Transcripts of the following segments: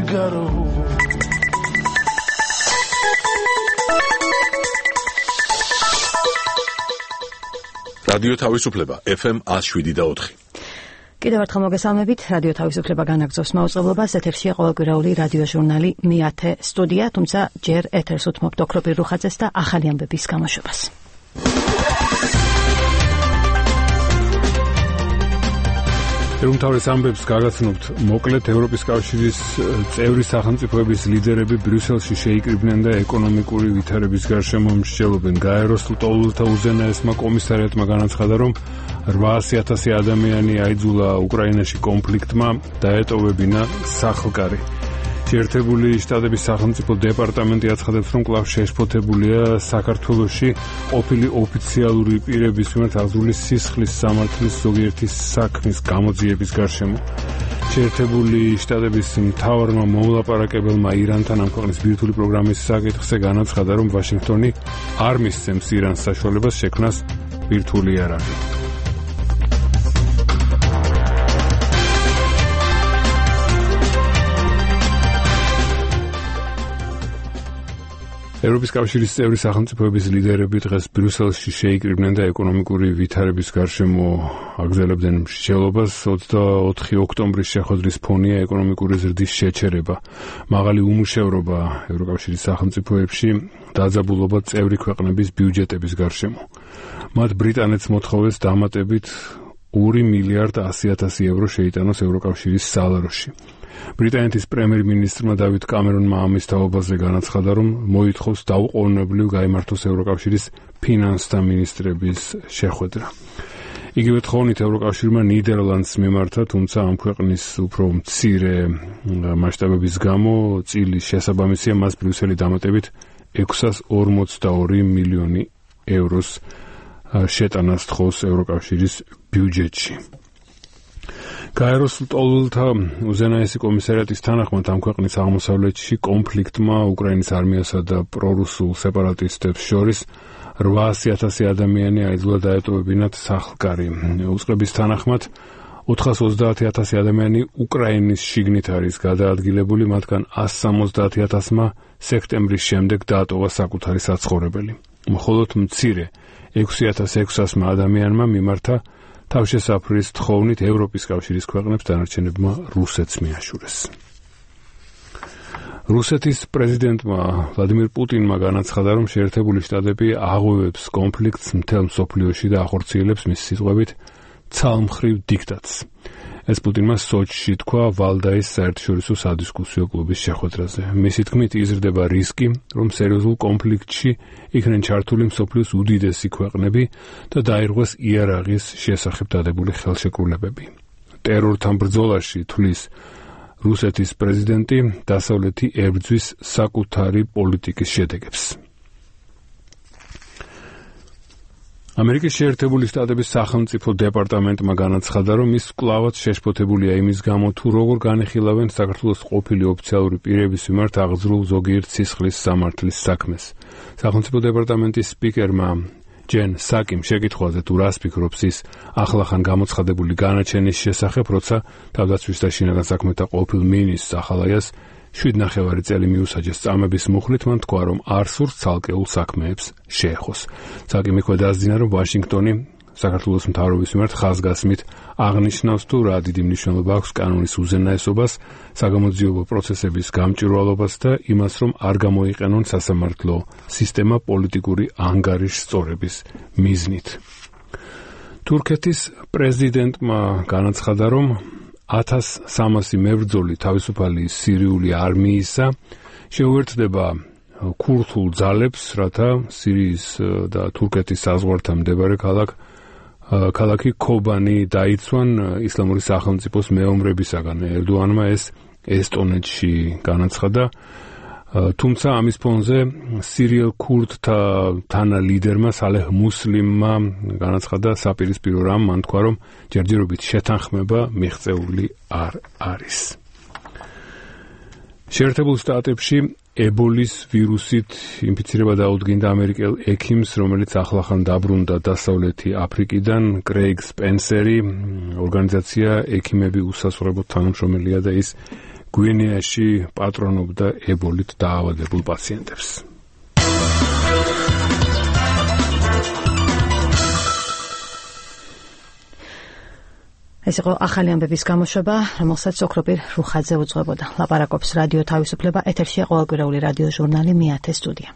نگرو რადიო თავისუფლება FM 107.4. კიდევ ერთხელ მოგესალმებით. რადიო თავისუფლება განაგრძობს მაუწყებლობას. ეთერშია ყოველკვირეული რადიო ჟურნალი მე-10 სტუდია, თუმცა ჯერ ეთერს უთმობთ ოქროპირ რუხაძეს და ახალი ამბების გამოშვებას. ეროვნულ ამბებს გაგაცნობთ. მოკლედ ევროპის კავშირის წევრი სახელმწიფოების ლიდერები ბრიუსელში შეიკრიბნენ და ეკონომიკური ვითარების გარშემო მსჯელობენ. გაეროს ლტოლვილთა უზენაესმა კომისარიატმა განაცხადა, რომ 800,000 ადამიანი აიძულა უკრაინაში კონფლიქტმა დაეტოვებინა სახლკარი. შეერთებული შტატების სახელმწიფო დეპარტამენტი აცხადებს, რომ კვლავ შეშფოთებულია საქართველოში ყოფილი ოფიციალური პირების მიმართ აღძრული სისხლის სამართლის ზოგიერთი საქმის გამოძიების გარშემო. შეერთებული შტატების მთავარმა მომლაპარაკებელმა ირანთან ამ ქვეყნის ბირთვული პროგრამის საკითხზე განაცხადა, რომ ვაშინგტონი არ მისცემს ირანს საშუალებას შექმნას ბირთვული იარაღი. ევროპის კავშირის წევრი სახელმწიფოების ლიდერები დღეს ბრიუსელში შეიკრიბნენ და ეკონომიკური ვითარების გარშემო აგრძელებდნენ მსჯელობას. 24 ოქტომბრის შეხვედრის ფონია ეკონომიკური ზრდის შეჩერება, მაღალი უმუშევრობა ევროკავშირის სახელმწიფოებში, დაძაბულობა წევრი ქვეყნების ბიუჯეტების გარშემო. მათ ბრიტანეთს მოთხოვეს დამატებით 2 მილიარდ 100,000 ევრო შეიტანოს ევროკავშირის სალაროში. ბრიტანეთის პრემიერ-მინისტრმა დავით კამერონმა ამის თაობაზე განაცხადა, რომ მოითხოვს დაუყოვნებლივ გაიმართოს ევროკავშირის ფინანსთა მინისტრების შეხვედრა. იგივე თხოვნით ევროკავშირმა ნიდერლანდს მიმართა, თუმცა ამ ქვეყნის უფრო მცირე მასშტაბების გამო წილის შესაბამისია მას ბრიუსელი დამატებით 642 მილიონი ევროს შეტანას თხოვს ევროკავშირის ბიუჯეტში. გაეროს ლტოლვილთა უზენაესი კომისარიატის თანახმად ამ ქვეყნის აღმოსავლეთში კონფლიქტმა უკრაინის არმიასა და პრორუსულ სეპარატისტებს შორის 800,000 ადამიანი აიძულა დაეტოვებინათ სახლკარი. უწყების თანახმად 430,000 ადამიანი უკრაინის შიგნით არის გადაადგილებული, მათგან 170,000-მა სექტემბრის შემდეგ დაატოვა საკუთარი საცხოვრებელი. მხოლოდ მცირე 6,600 ადამიანმა მიმართა თავშესაფრის თხოვნით ევროპის კავშირის ქვეყნებს, დანარჩენებმა რუსეთს მიაშურეს. რუსეთის პრეზიდენტმა ვლადიმირ პუტინმა განაცხადა, რომ შეერთებული შტატები აღღვევებს კონფლიქტს მთელ მსოფლიოში და ახორციელებს მის სიტყვებით ცალმხრივ დიქტატს. ეს პუტინმა სოჩში თქვა ვალდაის საერთაშორისო სადისკუსიო კლუბის შეხვედრაზე. მისი თქმით, იზრდება რისკი, რომ სერიოზულ კონფლიქტში იქნენ ჩართული მსოფლიოს უდიდესი ქვეყნები და დაირღვეს იარაღის შესახებ დადებული ხელშეკრულებები. ტერორთან ბრძოლაში, თვლის რუსეთის პრეზიდენტი, დასავლეთი ებრძვის საკუთარი პოლიტიკის შედეგებს. ამერიკის შეერთებული შტატების სახელმწიფო დეპარტამენტმა განაცხადა, რომ ის კვლავაც შეშფოთებულია იმის გამო, თუ როგორ განიხილავენ საქართველოს ყოფილი ოფიციალური პირების მიმართ აღძრულ ზოგიერთ სისხლის სამართლის საქმეს. სახელმწიფო დეპარტამენტის სპიკერმა ჯენ საკიმ შეკითხვაზე, თუ რას ფიქრობს ის ახლახან გამოცხადებული განაჩენის შესახებ, როცა თავდაცვის და შინაგან საქმეთა ყოფილ მინისტრს ახალაიას 7,5 წელი მიუსაჯეს წამების მუხლით, მან თქვა, რომ არ სურს ცალკეულ საქმეებს შეეხოს. საკიმი დაძინა, რომ ვაშინგტონი საქართველოს მთავრობის მიმართ ხაზგასმით აღნიშნავს, თუ რა დიდი მნიშვნელობა აქვს კანონის უზენაესობას, საგამოძიებო პროცესების გამჭვირვალობას და იმას, რომ არ გამოიყენონ სასამართლო სისტემა პოლიტიკური ანგარიშ სწორების მიზნით. თურქეთის პრეზიდენტმა განაცხადა, რომ 1300 მებრძოლი თავისუფალი სირიული არმიისა შეუერთდება ქურთულ ძალებს, რათა სირიის და თურქეთის საზღვართან მდებარე ქალაქი ქობანი დაიცვან ისლამური სახელმწიფოს მეომრებისაგან. ერდოანმა ეს ესტონეთში განაცხადა, თუმცა ამის ფონზე სირიელ ქურთთა თანალიდერმა სალეჰ მუსლიმმა განაცხადა საპირისპირო რამ, მან თქვა, რომ ჯერჯერობით შეთანხმება მიღწეული არ არის. შეერთებულ შტატებში ებოლის ვირუსით ინფიცირება დაუდგინდა ამერიკელ ექიმს, რომელიც ახლახან დაბრუნდა დასავლეთი აფრიკიდან. კრეიგ სპენსერი, ორგანიზაცია ექიმები უსასრულებლად თანამშრომელია და ის გვინეაში პატრონობდა ებოლით დაავადებულ პაციენტებს. ეს იყო ახალი ამბების გამოშვება, რომელსაც ოქროპირ რუხაძე უძღვებოდა. ლაპარაკობს რადიო თავისუფლება, ეთერშია ყოველკვირეული რადიო ჟურნალი მეათე სტუდია.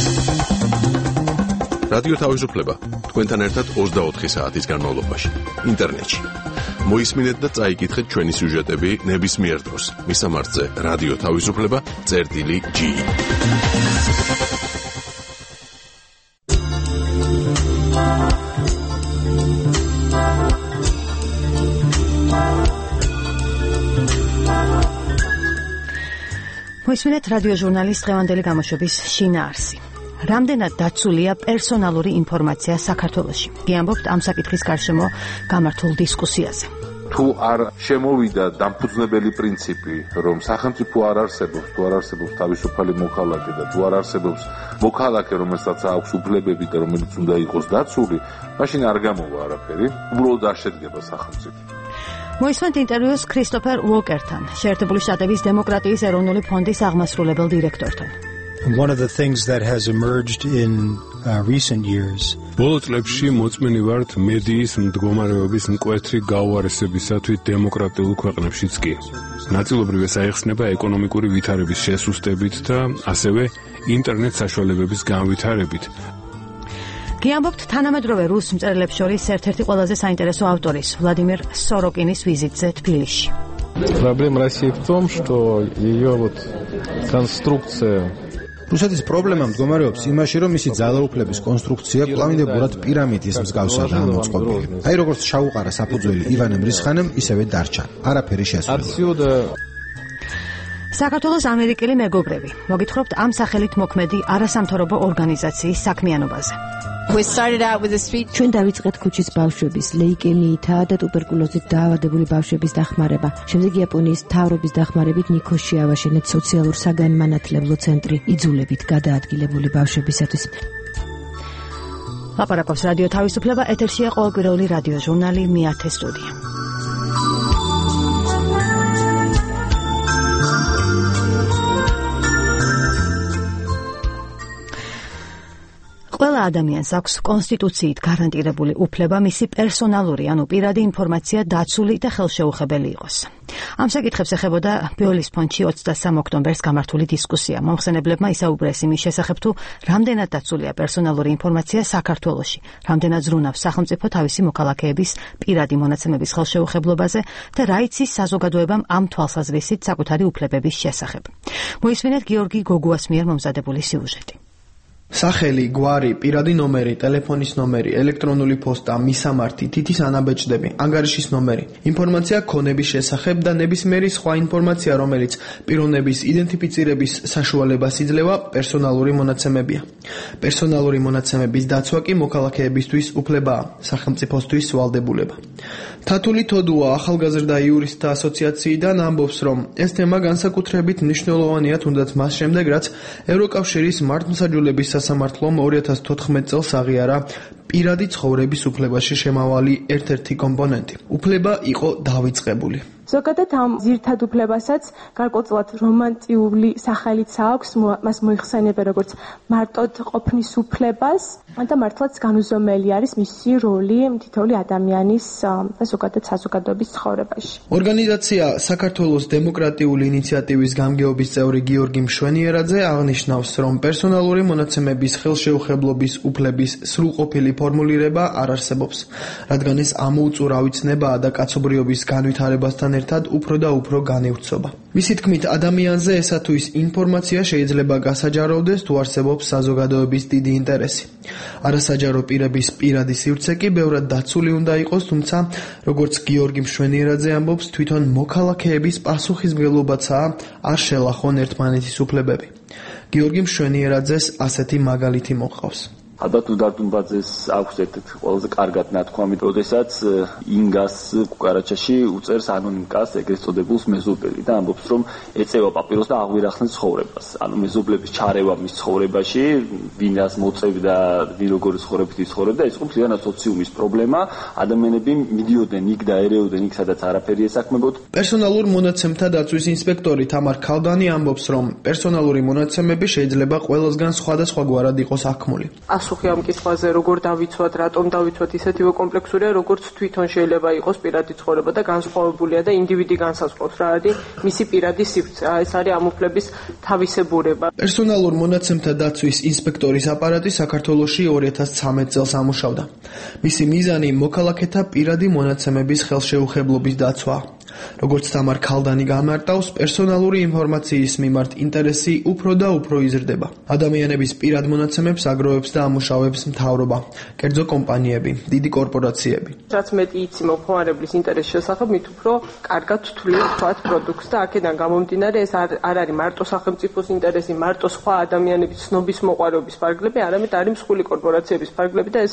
რადიო თავისუფლება თქვენთან ერთად 24 საათის განმავლობაში ინტერნეტში. მოისმინეთ და წაიკითხეთ ჩვენი სიუჟეტები ნებისმიერ დროს. მისამართზე რადიო თავისუფლება.ge. მოისმინეთ რადიო ჟურნალის დღევანდელი გამოშვების შინაარსი. რამდენად დაცულია პერსონალური ინფორმაცია საქართველოში? გიამბობთ ამ საკითხის გარშემო გამართულ დისკუსიაზე. თუ არ შემოვიდა დამფუძნებელი პრინციპი, რომ სახელმწიფო არ არსებობს, თუ არ არსებობს თავისუფალი მოქალაქე და თუ არ არსებობს მოქალაქე, რომელსაც აქვს უფლებები და რომელიც უნდა იყოს დაცული, მაშინ არ გამოვა არაფერი, უბრალოდ არ შედგება სახელმწიფო. მოისმენთ ინტერვიუს ქრისტოფერ უოკერთან, შეერთებული შტატების დემოკრატიის ეროვნული ფონდის აღმასრულებელ დირექტორთან. One of the things that has emerged in recent years. ბოლო წლებში მოწმენი ვართ მედიის მდგომარეობის მკვეთრი გაუარესებისათვის დემოკრატიულ ქვეყნებშიც კი. ნაწილობრივ ეს აიხსნება ეკონომიკური ვითარების შესუსტებით და ასევე ინტერნეტ საშუალებების განვითარებით. გიამბობთ თანამედროვე რუს მწერლებს შორის ერთ-ერთი ყველაზე საინტერესო ავტორის ვლადიმირ სოროკინის ვიზიტზე თბილისში. Проблема России в том, что ее конструкция რუსეთის პრობლემა მდგომარეობს იმაში, რომ მისი ძალაუფლების კონსტრუქცია კვლავინდებურად პირამიდის მსგავსადაა მოწყობილი. აი როგორც შაუყარა საფუძველი ივანე მრისხანემ, ისევე დარჩა. არაფერი შესაძლოა. საქართველოს ამერიკელი მეგობრები. მოგითხრობთ ამ სახელით მოქმედი არასამთავრობო ორგანიზაციის საქმიანობაზე. ჩვენ დავიწყეთ ქუჩის ბავშვების ლეიკემიითა და ტუბერკულოზით დაავადებული ბავშვების დახმარება. შემდეგ იაპონიის მთავრობის დახმარებით ნიქოში ავაშენეთ სოციალურ საგანმანათლებლო ცენტრი იძულებით გადაადგილებული ბავშვებისათვის. ლაპარაკობს რადიო თავისუფლება, ეთერშია ყოველკვირეული რადიო ჟურნალი მეათე სტუდია. ყველა ადამიანს აქვს კონსტიტუციით გარანტირებული უფლება მისი პერსონალური, ანუ პირადი ინფორმაცია დაცული და ხელშეუხებელი იყოს. ამ საკითხებს ეხებოდა ბიოლის ფონდში 23 ოქტომბერს გამართული დისკუსია. მომხსენებლებმა ისაუბრეს იმის შესახებ, თუ რამდენად დაცულია პერსონალური ინფორმაცია საქართველოში, რამდენად ზრუნავს სახელმწიფო თავისი მოქალაქეების პირადი მონაცემების ხელშეუხებლობაზე და რა იცის საზოგადოებამ ამ თვალსაზრისით საკუთარი უფლებების შესახებ. მოისმინეთ გიორგი გოგუას მიერ მომზადებული სიუჟეტი. სახელი, გვარი, პირადი ნომერი, ტელეფონის ნომერი, ელექტრონული პოსტა, მისამართი, თითის ანაბეჭდები, ანგარიშის ნომერი, ინფორმაცია ქონების შესახებ და ნებისმიერი სხვა ინფორმაცია, რომელიც პიროვნების იდენტიფიცირების საშუალებას იძლევა, პერსონალური მონაცემებია. პერსონალური მონაცემების დაცვა კი მოქალაქეებისთვის უფლებაა, სახელმწიფოსთვის ვალდებულება. თათული თოდუა ახალგაზრდა იურისტთა ასოციაციიდან ამბობს, რომ ეს თემა განსაკუთრებით მნიშვნელოვანია თუნდაც მას შემდეგ, რაც ევროკავშირის მართლმსაჯულების სასამართლომ 2014 წელს აღიარა პირადი ცხოვრების უფლებაში შემავალი ერთ-ერთი კომპონენტი. უფლება იყო დავიწყებული. ზოგადად ამ ძირითად უფლებასაც გარკვეულწილად რომანტიული სახელიც აქვს, მას მოიხსენიება როგორც მარტოდ ყოფნის უფლებას და მართლაც განუზომელი არის მისი როლი თითოეული ადამიანის და ზოგადად საზოგადოების ცხოვრებაში. ორგანიზაცია საქართველოს დემოკრატიული ინიციატივის გამგეობის წევრი გიორგი მშვენიერაძე აღნიშნავს, რომ პერსონალური მონაცემების ხელშეუხებლობის უფლების სრულყოფილი ფორმულირება არ არსებობს, რადგან ეს ამოუწურავი ცნებაა და კაცობრიობის განვითარებასთან ერთად უფრო და უფრო განივრცობა. მისი თქმით, ადამიანზე ესა თუ ის ინფორმაცია შეიძლება გასაჯაროვდეს, თუ არსებობს საზოგადოების დიდი ინტერესი. არასაჯარო პირების პირადი სივრცე კი ბევრად დაცული უნდა იყოს, თუმცა, როგორც გიორგი მშვენიერაძე ამბობს, თვითონ მოქალაქეების პასუხისმგებლობაცაა არ შელახონ ერთმანეთის უფლებები. გიორგი მშვენიერაძეს ასეთი მაგალითი მოყავს. ალბათ უდარდუნბაძეს აქვს ერთ-ერთი ყველაზე კარგად ნათქვამი, როდესაც ინგას კუკარაჩაში უწერს ანონიმკას ეგრეთ წოდებულს მეზობელი და ამბობს, რომ ეწევა პაპიროს და აღვირახნის ცხოვრებას. ანუ მეზობლების ჩარევა მის ცხოვრებაში, ვინას მოწევდა, ვინ როგორი ცხოვრებით იცხოვრებდა, ეს იყო მთლიანად სოციუმის პრობლემა. ადამიანები მიდიოდნენ იქ და ერეოდნენ იქ, სადაც არაფერი ესაქმებოდ. პერსონალურ მონაცემთა დაცვის ინსპექტორი თამარ ქალდანი ამბობს, რომ პერსონალური მონაცემები შეიძლება ყველასგან სხვადასხვაგვარად იყოს აქმული. ასუხი ამ კითხვაზე, როგორ დავიცვათ, რატომ დავიცვათ, ისეთივე კომპლექსურია, როგორც თვითონ შეიძლება იყოს პირადი ცხოვრება და განსხვავებულია და ინდივიდი განსაზღვრავს რა არის მისი პირადი სივრცე. ეს არის ამ უფლების თავისებურება. პერსონალურ მონაცემთა დაცვის ინსპექტორის აპარატი საქართველოში 2013 წელს ამუშავდა. მისი მიზანი მოქალაქეთა პირადი მონაცემების ხელშეუხებლობის დაცვა. როგორც თამარ ქალდანი გამარტავს, პერსონალური ინფორმაციის მიმართ ინტერესი უფრო და უფრო იზრდება. ადამიანების პირად მონაცემებს აგროვებს და ამუშავებს მთავრობა, კერძო კომპანიები, დიდი კორპორაციები. რაც მეტი იცი მომხმარებლის ინტერესის შესახებ, მით უფრო კარგად თვლით თქვათ პროდუქტს და აქედან გამომდინარე ეს არ არის მარტო სახელმწიფოს ინტერესი, მარტო სხვა ადამიანების ცნობის მოყვარეობის ფარგლები, არამედ არის მსხვილი კორპორაციების ფარგლები და ეს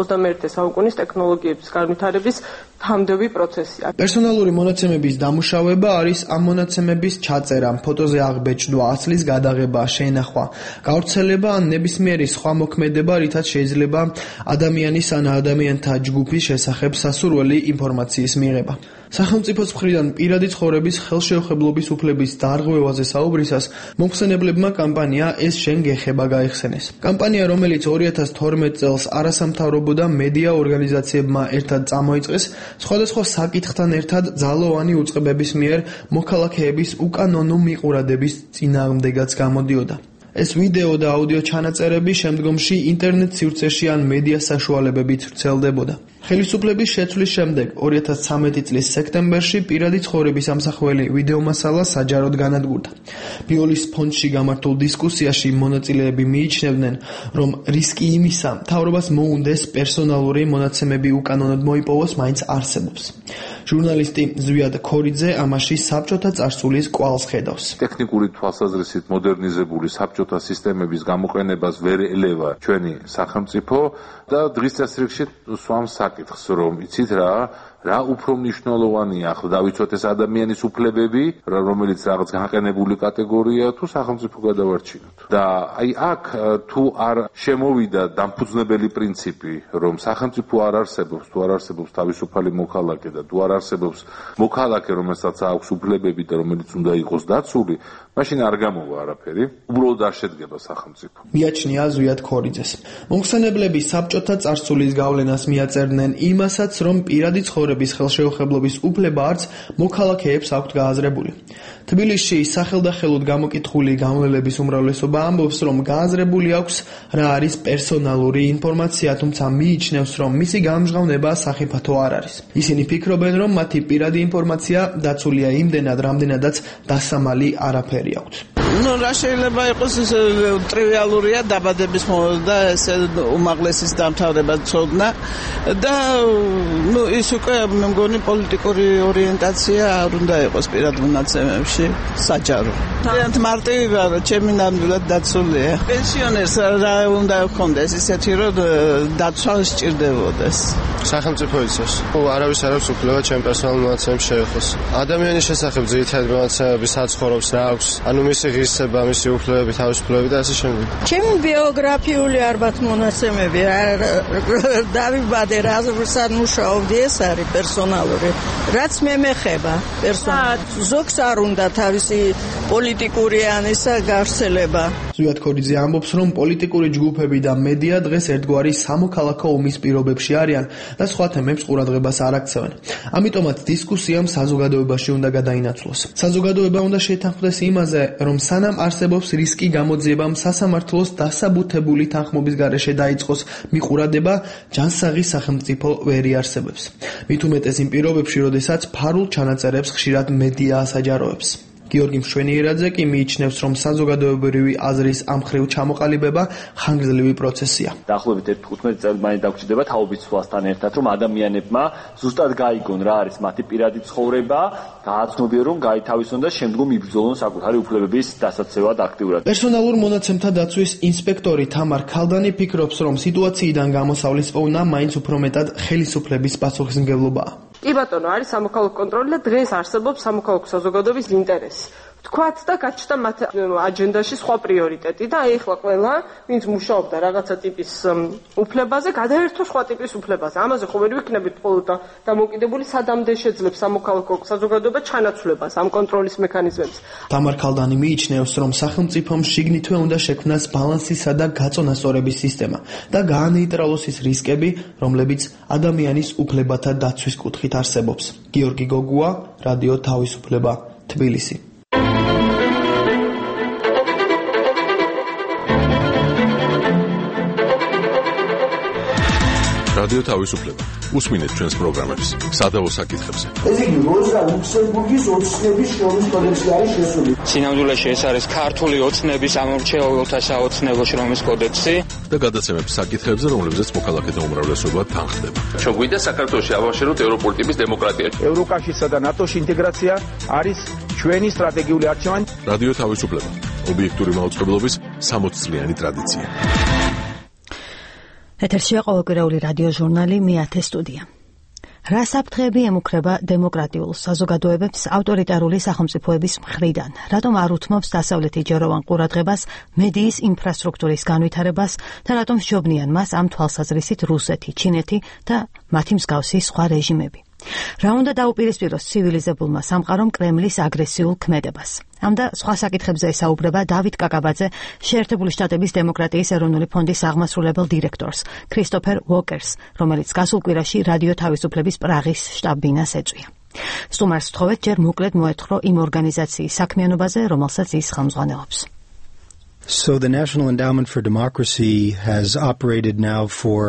21 საუკუნის ტექნოლოგიების განვითარების თამდევი პროცესია. პერსონალური მონაცემების დამუშავება არის ამ მონაცემების ჩაწერა, ფოტოზე აღბეჭდვა, ასლის გადაღება, შენახვა, გავრცელება ან ნებისმიერი სხვა მოქმედება, რითაც შეიძლება ადამიანის ან ადამიანთა ჯგუფის შესახებ სასურველი ინფორმაციის მიღება. სახელმწიფოს მხრიდან პირადი ცხოვრების ხელშეუხებლობის უფლების დარღვევაზე საუბრისას მომხსენებლებმა კამპანია ეს შენ გეხება გაიხსენეს. კამპანია, რომელიც 2012 წელს არასამთავრობო და მედია ორგანიზაციებმა ერთად წამოიწყეს, სხვადასხვა საკითხთან ერთად ძალოვანი უწყებების მიერ მოქალაქეების უკანონო მიყურადების წინააღმდეგაც გამოდიოდა. ეს ვიდეო და აუდიო ჩანაწერები შემდგომში ინტერნეტ სივრცეში ან მედია საშუალებებით ვრცელდებოდა. ხელისუფლების შეცვლის შემდეგ 2013 წლის სექტემბერში პირადი ცხოვრების ამსახველი ვიდეომასალა საჯაროდ განადგურდა. ბიოლის ფონდში გამართულ დისკუსიაში მონაწილეები მიიჩნევდნენ, რომ რისკი იმისა, მთავრობას მოუნდეს პერსონალური მონაცემები უკანონოდ მოიპოვოს, მაინც არსებობს. ჟურნალისტი ზვიად ქორიძე ამაში საბჭოთა წარსულის კვალს ხედავს. ტექნიკური თვალსაზრისით მოდერნიზებული საბჭოთა სისტემების გამოყენებას ვერ ელევა ჩვენი სახელმწიფო და დღის წესრიგში სვამს საკითხს, რომ იცით რა უფრო მნიშვნელოვანია ახლა დავიცვათ ეს ადამიანის უფლებები, რომელიც რაღაც განყენებული კატეგორია თუ სახელმწიფო გადავარჩინოთ. და აი აქ თუ არ შემოვიდა დამფუძნებელი პრინციპი, რომ სახელმწიფო არ არსებობს, თუ არ არსებობს თავისუფალი მოქალაქე და თუ არ არსებობს მოქალაქე, რომელსაც აქვს უფლებები და რომელიც უნდა იყოს დაცული, მაშინ არ გამოვა არაფერი, უბრალოდ არ შედგება სახელმწიფო. მიაჩნია ზვიად ქორიძეს. მომხსენებლები საბჭოთა წარსულის გავლენას მიაწერდნენ იმასაც, რომ პირადი ცხოვრების ხელშეუხებლობის უფლება არც მოქალაქეებს აქვთ გააზრებული. თბილისში სახელდახელოდ გამოკითხული გამვლელების უმრავლესობა ამბობს, რომ გააზრებული აქვს რა არის პერსონალური ინფორმაცია, თუმცა მიიჩნევს, რომ მისი გამჟღავნება სახიფათო არ არის. ისინი ფიქრობენ, რომ მათი პირადი ინფორმაცია დაცულია იმდენად, რამდენადაც დასამალი არაფერი აქვს. რა შეიძლება იყოს ეს ტრივიალურია დაბადების მომენტ და ეს უმაღლესის დამთავრება ცოდნა და ის უკვე მე მგონი პოლიტიკური ორიენტაცია არ უნდა იყოს პირად მონაცემებში საჯარო. ძალიან მარტივი ვარ, ჩემი ნამდვილად დაცულია. პენსიონერს რა უნდა ჰქონდეს ისეთი რომ დაცვა სჭირდებოდეს. სახელმწიფო იცავს. არავის არ აქვს უფლება ჩემ პერსონალურ მონაცემებს შეეხოს. ადამიანის შესახებ ძირითადი მონაცემები საცხოვრობს რა აქვს, ანუ მისი ღირსება, მისი უფლებები, თავისუფლებები და ასე შემდეგ. ჩემი ბიოგრაფიული ალბათ მონაცემები დავიბადე რაზეც მუშაობდი, ეს არის პერსონალური. რაც მე მეხება პერსონალს. ზოგს არ უნდა თავისი პოლიტიკური ან ისა გავრცელება. ზვიად ქორიძე ამბობს, რომ პოლიტიკური ჯგუფები და მედია დღეს ერთგვარი სამოქალაქო ომის პირობებში არიან და სხვა თემებს ყურადღებას არ აქცევენ. ამიტომაც დისკუსიამ საზოგადოებაში უნდა გადაინაცვლოს. საზოგადოება უნდა შეთანხმდეს იმაზე, რომ სანამ არსებობს რისკი გამოძიებამ სასამართლოს დასაბუთებული თანხმობის გარეშე დაიწყოს მიყურადება, ჯანსაღი სახელმწიფო ვერ იარსებებს. მით უმეტეს იმ პირობებში, როდესაც ფარულ ჩანაწერებს ხშირად მედია ასაჯაროებს. გიორგი მშვენიერაძე კი მიიჩნევს, რომ საზოგადოებრივი აზრის ამ მხრივ ჩამოყალიბება ხანგრძლივი პროცესია. დაახლოებით 15 წელი მაინც დაგჭირდება თაობის სვლასთან ერთად, რომ ადამიანებმა ზუსტად გაიგონ რა არის მათი პირადი ცხოვრება, გააცნობიონ, რომ გაითავისონ და შემდგომ იბრძოლონ საკუთარი უფლებების დასაცევად აქტიურად. პერსონალურ მონაცემთა დაცვის ინსპექტორი თამარ ქალდანი ფიქრობს, რომ სიტუაციიდან გამოსავლის პოვნა მაინც უფრო მეტად ხელისუფლების პასუხისმგებლობაა. კი ბატონო, არის სამოქალაქო კონტროლი და დღეს არსებობს სამოქალაქო საზოგადოების ინტერესი. თქვათ და გაჩნდა მათ აჯენდაში სხვა პრიორიტეტი და ეხლა ყველა, ვინც მუშაობდა რაღაცა ტიპის უფლებაზე, გადაერთო სხვა ტიპის უფლებაზე. ამაზე ხო ვერ ვიქნებით მხოლოდ დამოუკიდებელი სადამდე შეძლებს სამოქალაქო საზოგადოება ჩანაცვლებას ამ კონტროლის მექანიზმებს. თამარ ქალდანი მიიჩნევს, რომ სახელმწიფომ შიგნითვე უნდა შექმნას ბალანსისა და გაწონასწორების სისტემა და გაანეიტრალოს ის რისკები, რომლებიც ადამიანის უფლებათა დაცვის კუთხით არსებობს. გიორგი გოგუა, რადიო თავისუფლება, თბილისი. რადიო თავისუფლება. უსმინეთ ჩვენს პროგრამებს სადავო საკითხებზე. ეს იგი როზა ლუქსემბურგის ოცნების შრომის კოდექსი არის შესული. სინამდვილეში ეს არის ქართული ოცნების ამორჩეულთა საოცნებო შრომის კოდექსი და გადაცემების საკითხებზე, რომლებზეც მოქალაქეთა უმრავლესობა თანხდება. ჩვენ გვინდა საქართველოში ავაშენოთ ევროპული ტიპის დემოკრატია. ევროკავშირსა და ნატოს ინტეგრაცია არის ჩვენი სტრატეგიული არჩევანი. რადიო თავისუფლება. ობიექტური მაუწყებლობის 60 წლიანი ტრადიცია. ეთერშია ყოველკვირეული რადიო ჟურნალი მეათე სტუდია. რა საფრთხეები ემუქრება დემოკრატიულ საზოგადოებებს ავტორიტარული სახელმწიფოების მხრიდან? რატომ არ უთმობს დასავლეთი ჯეროვან ყურადღებას მედიის ინფრასტრუქტურის განვითარებას და რატომ სჯობნიან მას ამ თვალსაზრისით რუსეთი, ჩინეთი და მათი მსგავსი სხვა რეჟიმები? რა უნდა დაუპირისპიროს ცივილიზებულმა სამყარომ კრემლის აგრესიულ ქმედებას? ამ და სხვა საკითხებზე ესაუბრება დავით კაკაბაძე, შეერთებული შტატების დემოკრატიის ეროვნული ფონდის აღმასრულებელ დირექტორს, ქრისტოფერ უოკერს, რომელიც გასულ კვირაში რადიო თავისუფლების პრაღის შტაბ-ბინას ეწვია. სტუმარს ვთხოვეთ ჯერ მოკლედ მოეთხრო იმ ორგანიზაციის საქმიანობაზე, რომელსაც ის ხელმძღვანელობს. So the National Endowment for Democracy has operated now for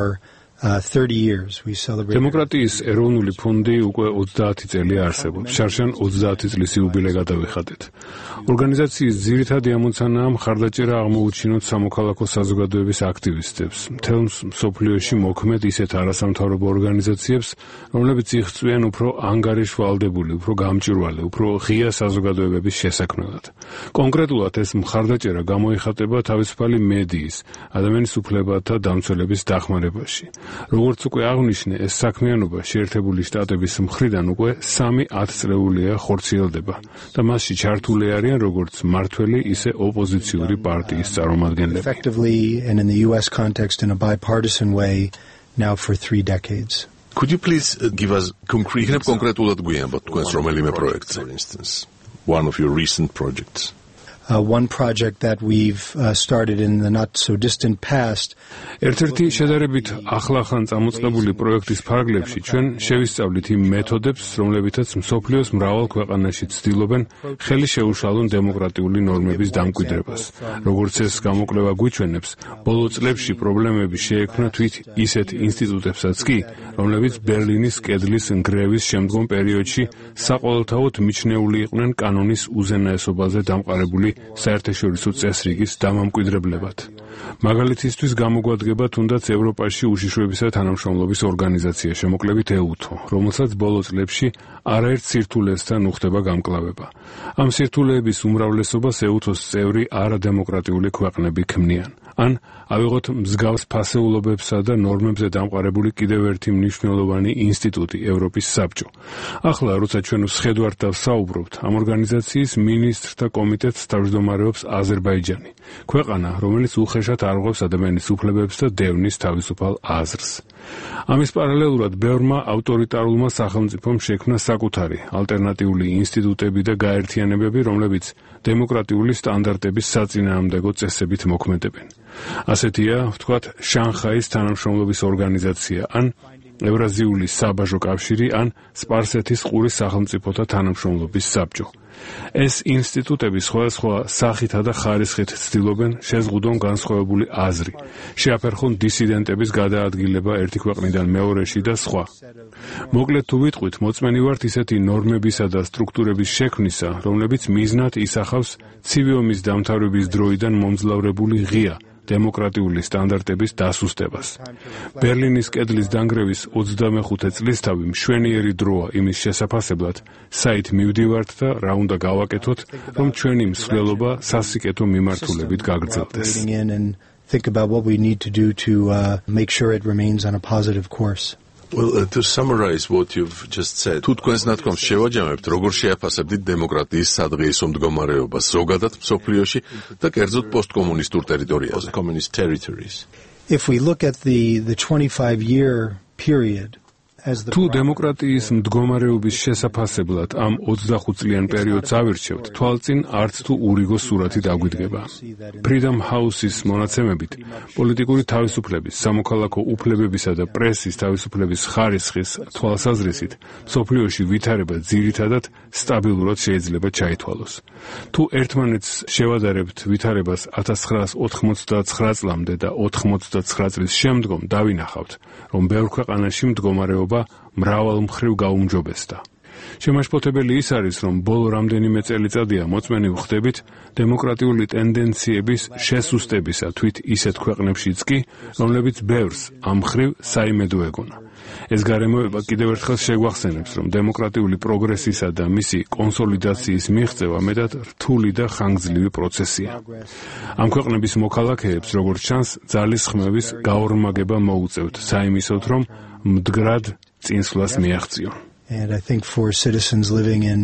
30 years. We celebrate. დემოკრატიის ეროვნული ფონდი უკვე 30 წელი არსებობს. შარშან 30 წლის იუბილე გადავიხადეთ. ორგანიზაციის ძირითადი ამოცანაა მხარდაჭერა აღმოუჩინოთ სამოქალაქო საზოგადოების აქტივისტებს, მთელ მსოფლიოში მოქმედ ისეთ არასამთავრობო ორგანიზაციებს, რომლებიც იღწვიან უფრო ანგარიშვალდებული, უფრო გამჭვირვალე, უფრო ღია საზოგადოებების შესაქმნელად. კონკრეტულად ეს მხარდაჭერა გამოიხატება თავისუფალი მედიის, ადამიანის უფლებათა დამცველების დახმარებაში. როგორც უკვე აღნიშნე, ეს საქმიანობა შეერთებული შტატების მხრიდან უკვე 3 ათწლეულია ხორციელდება და მასში ჩართული არიან როგორც მმართველი, ისე ოპოზიციური პარტიის წარმომადგენლები. Effectively and in the US context in a bipartisan way now for 3 decades. Could you please give us concretულად გვიანებოთ თქვენს რომელიმე პროექტს, for instance, one of your recent projects? One project that we've started in the not so distant past. ერთ-ერთი შედარებით ახლახან წამოწყებული პროექტის ფარგლებში ჩვენ შევისწავლით იმ მეთოდებს, რომლებითაც მსოფლიოს მრავალ ქვეყანაში ცდილობენ ხელი შეუშალონ დემოკრატიული ნორმების დამკვიდრებას. როგორც ეს გამოკვლევა გვიჩვენებს, ბოლო წლებში პრობლემები შეექმნა თვით ისეთ ინსტიტუტებსაც კი, რომლებიც ბერლინის კედლის ნგრევის შემდგომ პერიოდში საყოველთაოდ მიჩნეული იყვნენ კანონის უზენაესობაზე დამყარებული საერთაშორისო წესრიგის დამამკვიდრებლებად. მაგალითისთვის გამოგვადგება თუნდაც ევროპაში უშიშროებისა და თანამშრომლობის ორგანიზაცია, შემოკლებით EUTO, რომელსაც ბოლო წლებში არაერთ სირთულესთან უხდება გამკლავება. ამ სირთულეების უმრავლესობას EUTO-s წევრი არადემოკრატიული ქვეყნები ქმნიან. ან ავიღოთ მსგავს ფასეულობებსა და ნორმებზე დამყარებული კიდევ ერთი მნიშვნელოვანი ინსტიტუტი, ევროპის საბჭო. ახლა, როცა ჩვენ ვსხედვართ და ვსაუბრობთ, ამ ორგანიზაციის მინისტრთა კომიტეტს თავმჯდომარეობს აზერბაიჯანი, ქვეყანა, რომელიც უხეშად არღვევს ადამიანის უფლებებს და დევნის თავისუფალ აზრს. ამის პარალელურად ბევრმა ავტორიტარულმა სახელმწიფომ შექმნა საკუთარი ალტერნატიული ინსტიტუტები და გაერთიანებები, რომლებიც დემოკრატიული სტანდარტების საწინააღმდეგო წესებით მოქმედებენ. ასეთია, ვთქვათ, შანხაის თანამშრომლობის ორგანიზაცია ან ევრაზიული საბაჟო კავშირი ან სპარსეთის ყურის სახელმწიფოთა თანამშრომლობის საბჭო. ეს ინსტიტუტები სხვადასხვა სახითა და ხარისხით ცდილობენ შეზღუდონ განსხვავებული აზრი, შეაფერხონ დისიდენტების გადაადგილება ერთი ქვეყნიდან მეორეში და სხვა. მოკლედ თუ ვიტყვით, მოწმენი ვართ ისეთი ნორმებისა და სტრუქტურების შექმნისა, რომლებიც მიზნად ისახავს ცივი ომის დამთავრების დროიდან მომძლავრებული ღია დემოკრატიული სტანდარტების დასუსტებას. ბერლინის კედლის დანგრევის 25 წლისთავი მშვენიერი დროა იმის შესაფასებლად, საით მივდივართ და რა უნდა გავაკეთოთ, რომ ჩვენი მსვლელობა სასიკეთო მიმართულებით გაგრძელდეს. Well, to summarize what you've just said, თუ თქვენს ნათქვამს შევაჯამებთ, როგორ შეაფასებდით დემოკრატიის სადღეისო მდგომარეობას ზოგადად მსოფლიოში და კერძოდ პოსტკომუნისტურ ტერიტორიაზე, communist territories. If we look at the 25-year period თუ დემოკრატიის მდგომარეობის შესაფასებლად ამ 25 წლიან პერიოდს ავირჩევთ, თვალწინ არც თუ ურიგო სურათი დაგვიდგება. Freedom House-ის მონაცემებით, პოლიტიკური თავისუფლების, სამოქალაქო უფლებებისა და პრესის თავისუფლების ხარისხის თვალსაზრისით, მსოფლიოში ვითარება ძირითადად სტაბილურად შეიძლება ჩაითვალოს. თუ ერთმანეთს შევადარებთ ვითარებას 1989 წლამდე და 99 წლის შემდგომ, დავინახავთ, რომ ბევრ ქვეყანაში მდგომარეობა მრავალმხრივ გაუმჯობესდა. შემაშფოთებელი ის არის, რომ ბოლო რამდენიმე წელიწადია მოწმენი ვხდებით დემოკრატიული ტენდენციების შესუსტებისა თვით ისეთ ქვეყნებშიც კი, რომლებიც ბევრს ამ მხრივ საიმედო ეგონა. ეს გარემოება კიდევ ერთხელ შეგვახსენებს, რომ დემოკრატიული პროგრესისა და მისი კონსოლიდაციის მიღწევა მეტად რთული და ხანგრძლივი პროცესია. ამ ქვეყნების მოქალაქეებს, როგორც ჩანს, ძალისხმევის გაორმაგება მოუწევთ საიმისოდ, რომ მდგრად წინსვლას მიაღწიონ. And I think for citizens living in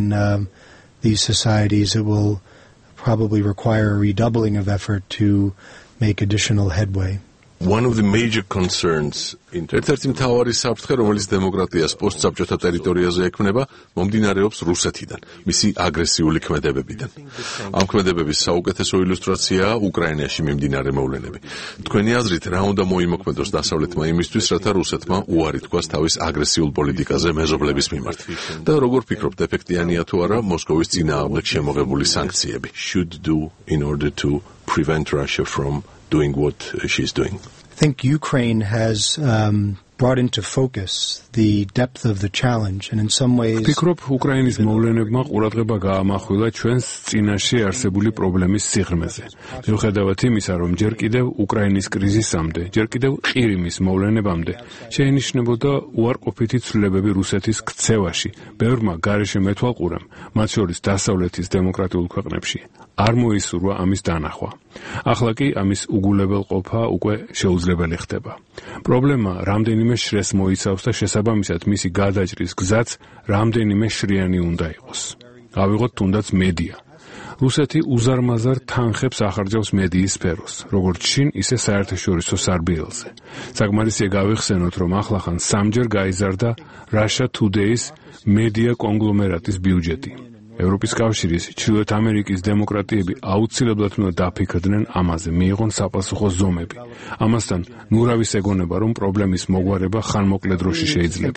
these societies, it will probably require a redoubling of effort to make additional headway. One of the major concerns ერთ-ერთი მთავარი საფრთხე, რომელიც დემოკრატიას პოსტსაბჭოთა ტერიტორიაზე ექმნება, მომდინარეობს რუსეთიდან, მისი აგრესიული ქმედებებიდან. ამ ქმედებების საუკეთესო ილუსტრაციაა უკრაინაში მიმდინარე მოვლენები. თქვენი აზრით, რა უნდა მოიმოქმედოს დასავლეთმა იმისთვის, რათა რუსეთმა უარი თქვას თავის აგრესიულ პოლიტიკაზე მეზობლების მიმართ? და როგორ ფიქრობთ, ეფექტიანია თუ არა მოსკოვის წინააღმდეგ შემოღებული სანქციები? Should do in order to prevent Russia from doing what she's doing? I think Ukraine has brought into focus the depth of the challenge, and in some ways ვფიქრობ, უკრაინის მოვლენებმა ყურადღება გაამახვილა ჩვენს წინაშე არსებული პრობლემის სიღრმეზე. მიუხედავად იმისა, რომ ჯერ კიდევ უკრაინის კრიზისამდე, ჯერ კიდევ ყირიმის მოვლენებამდე შეინიშნებოდა უარყოფითი ცვლილებები რუსეთის ქცევაში, ბევრმა გარეშე მეთვალყურემ, მათ შორის დასავლეთის დემოკრატიულ ქვეყნებში, არ მოისურვა ამის დანახვა. ახლა კი ამის უგულებელყოფა უკვე შეუძლებელი ხდება. პრობლემა რამდენიმე შრეს მოიცავს და შესაბამისად მისი გადაჭრის გზაც რამდენიმე შრიანი უნდა იყოს. ავიღოთ თუნდაც მედია. რუსეთი უზარმაზარ თანხებს ახარჯავს მედიის სფეროს, როგორც შინ, ისე საერთაშორისო სარბიელზე. საკმარისია გავიხსენოთ, რომ ახლახან 3-ჯერ გაიზარდა Russia Today-ის მედია კონგლომერატის ბიუჯეტი. ევროპის კავშირის, ჩრდილოეთ ამერიკის დემოკრატიები აუცილებლად უნდა დაფიქრდნენ ამაზე, მიიღონ საპასუხო ზომები. ამასთან, ნურავის ეგონება, რომ პრობლემის მოგვარება ხანმოკლე დროში შეიძლება.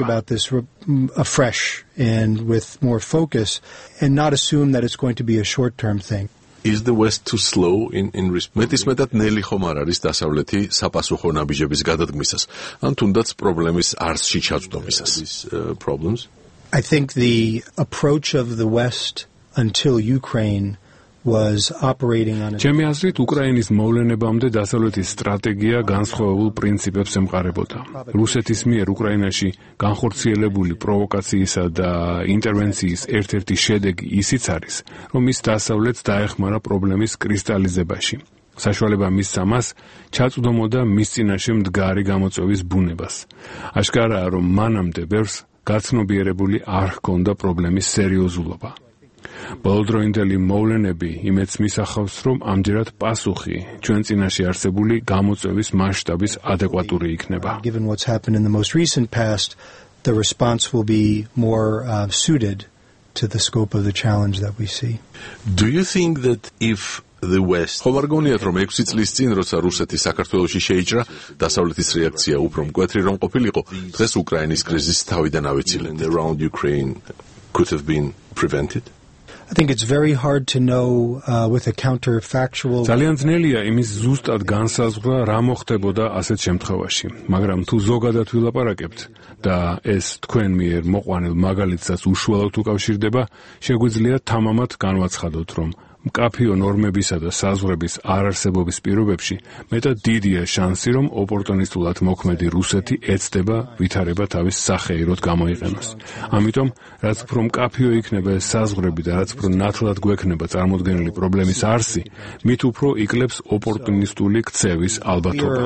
afresh and with more focus and not assume that it's going to be a short-term thing. Is the West too slow in მეტისმეტად ნელი ხომ არ არის დასავლეთი საპასუხო ნაბიჯების გადადგმისას, ან თუნდაც პრობლემის არსში ჩაწვდომისას? Problems? I think the approach of the West until Ukraine was operating on ჩემი აზრით, უკრაინის მოვლენებამდე დასავლეთის სტრატეგია განსხვავებულ პრინციპებს ემყარებოდა. რუსეთის მიერ უკრაინაში განხორციელებული პროვოკაციისა და ინტერვენციის ერთ-ერთი შედეგი ისიც არის, რომ ის დასავლეთს დაეხმარა პრობლემის კრისტალიზებაში. საშუალება მისცა მას ჩაწვდომოდა მის წინაშე მდგარი გამოწვევის ბუნებას. აშკარაა, რომ მანამდე ბევრს გაცნობიერებული არ ჰქონდა პრობლემის სერიოზულობა. ბოლოდროინდელი მოვლენები იმედს მისახავს, რომ ამჯერად პასუხი ჩვენ წინაშე არსებული გამოწვევის მასშტაბის ადეკვატური იქნება. Given what's happened in the most recent past, the response will be more suited to the scope of the challenge that we see. Do you think that if the West. ხო არ გონიათ რომ 6 წლის წინ როცა რუსეთი საქართველოში შეიჭრა, დასავლეთის რეაქცია უფრო მკვეთრი რომ ყოფილიყო, დღეს უკრაინის კრიზისი თავიდან ავიცილებდა. Around Ukraine could have been prevented. I think it's very hard to know with a counterfactual. ძალიან ძნელია იმის ზუსტად განსაზღვრა რა მოხდებოდა ასეთ შემთხვევაში, მაგრამ თუ ზოგადად ვილაპარაკებთ და ეს თქვენ მიერ მოყვანილ მაგალითსაც უშუალოდ უკავშირდება, შეგვიძლია თამამად განვაცხადოთ, რომ მკაფიო ნორმებისა და საზღვრების არარსებობის პირობებში მეტად დიდია შანსი, რომ ოპორტუნისტულად მოქმედი რუსეთი ეცდება ვითარება თავის სახეიროდ გამოიყენოს. ამიტომ, რაც უფრო მკაფიო იქნება ეს საზღვრები და რაც უფრო ნათლად გვექნება წარმოდგენილი პრობლემის არსი, მით უფრო იკლებს ოპორტუნისტული ქცევის ალბათობა.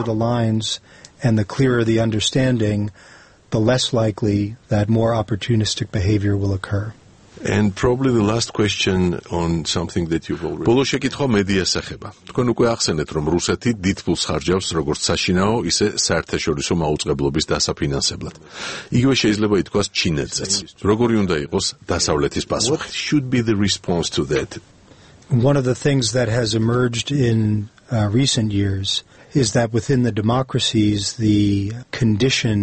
And the clearer the understanding, the less likely that more opportunistic behavior will occur. And probably the last question on something that you've already. ბოლო შეკითხვა მედიას ეხება. თქვენ უკვე ახსენეთ, რომ რუსეთი დიდ ფულს ხარჯავს როგორც საშინაო, ისე საერთაშორისო მაუწყებლობის დასაფინანსებლად. იგივე შეიძლება ითქვას ჩინეთზეც. როგორი უნდა იყოს დასავლეთის პასუხი? What should be the response to that? One of the things that has emerged in recent years is that within the democracies the condition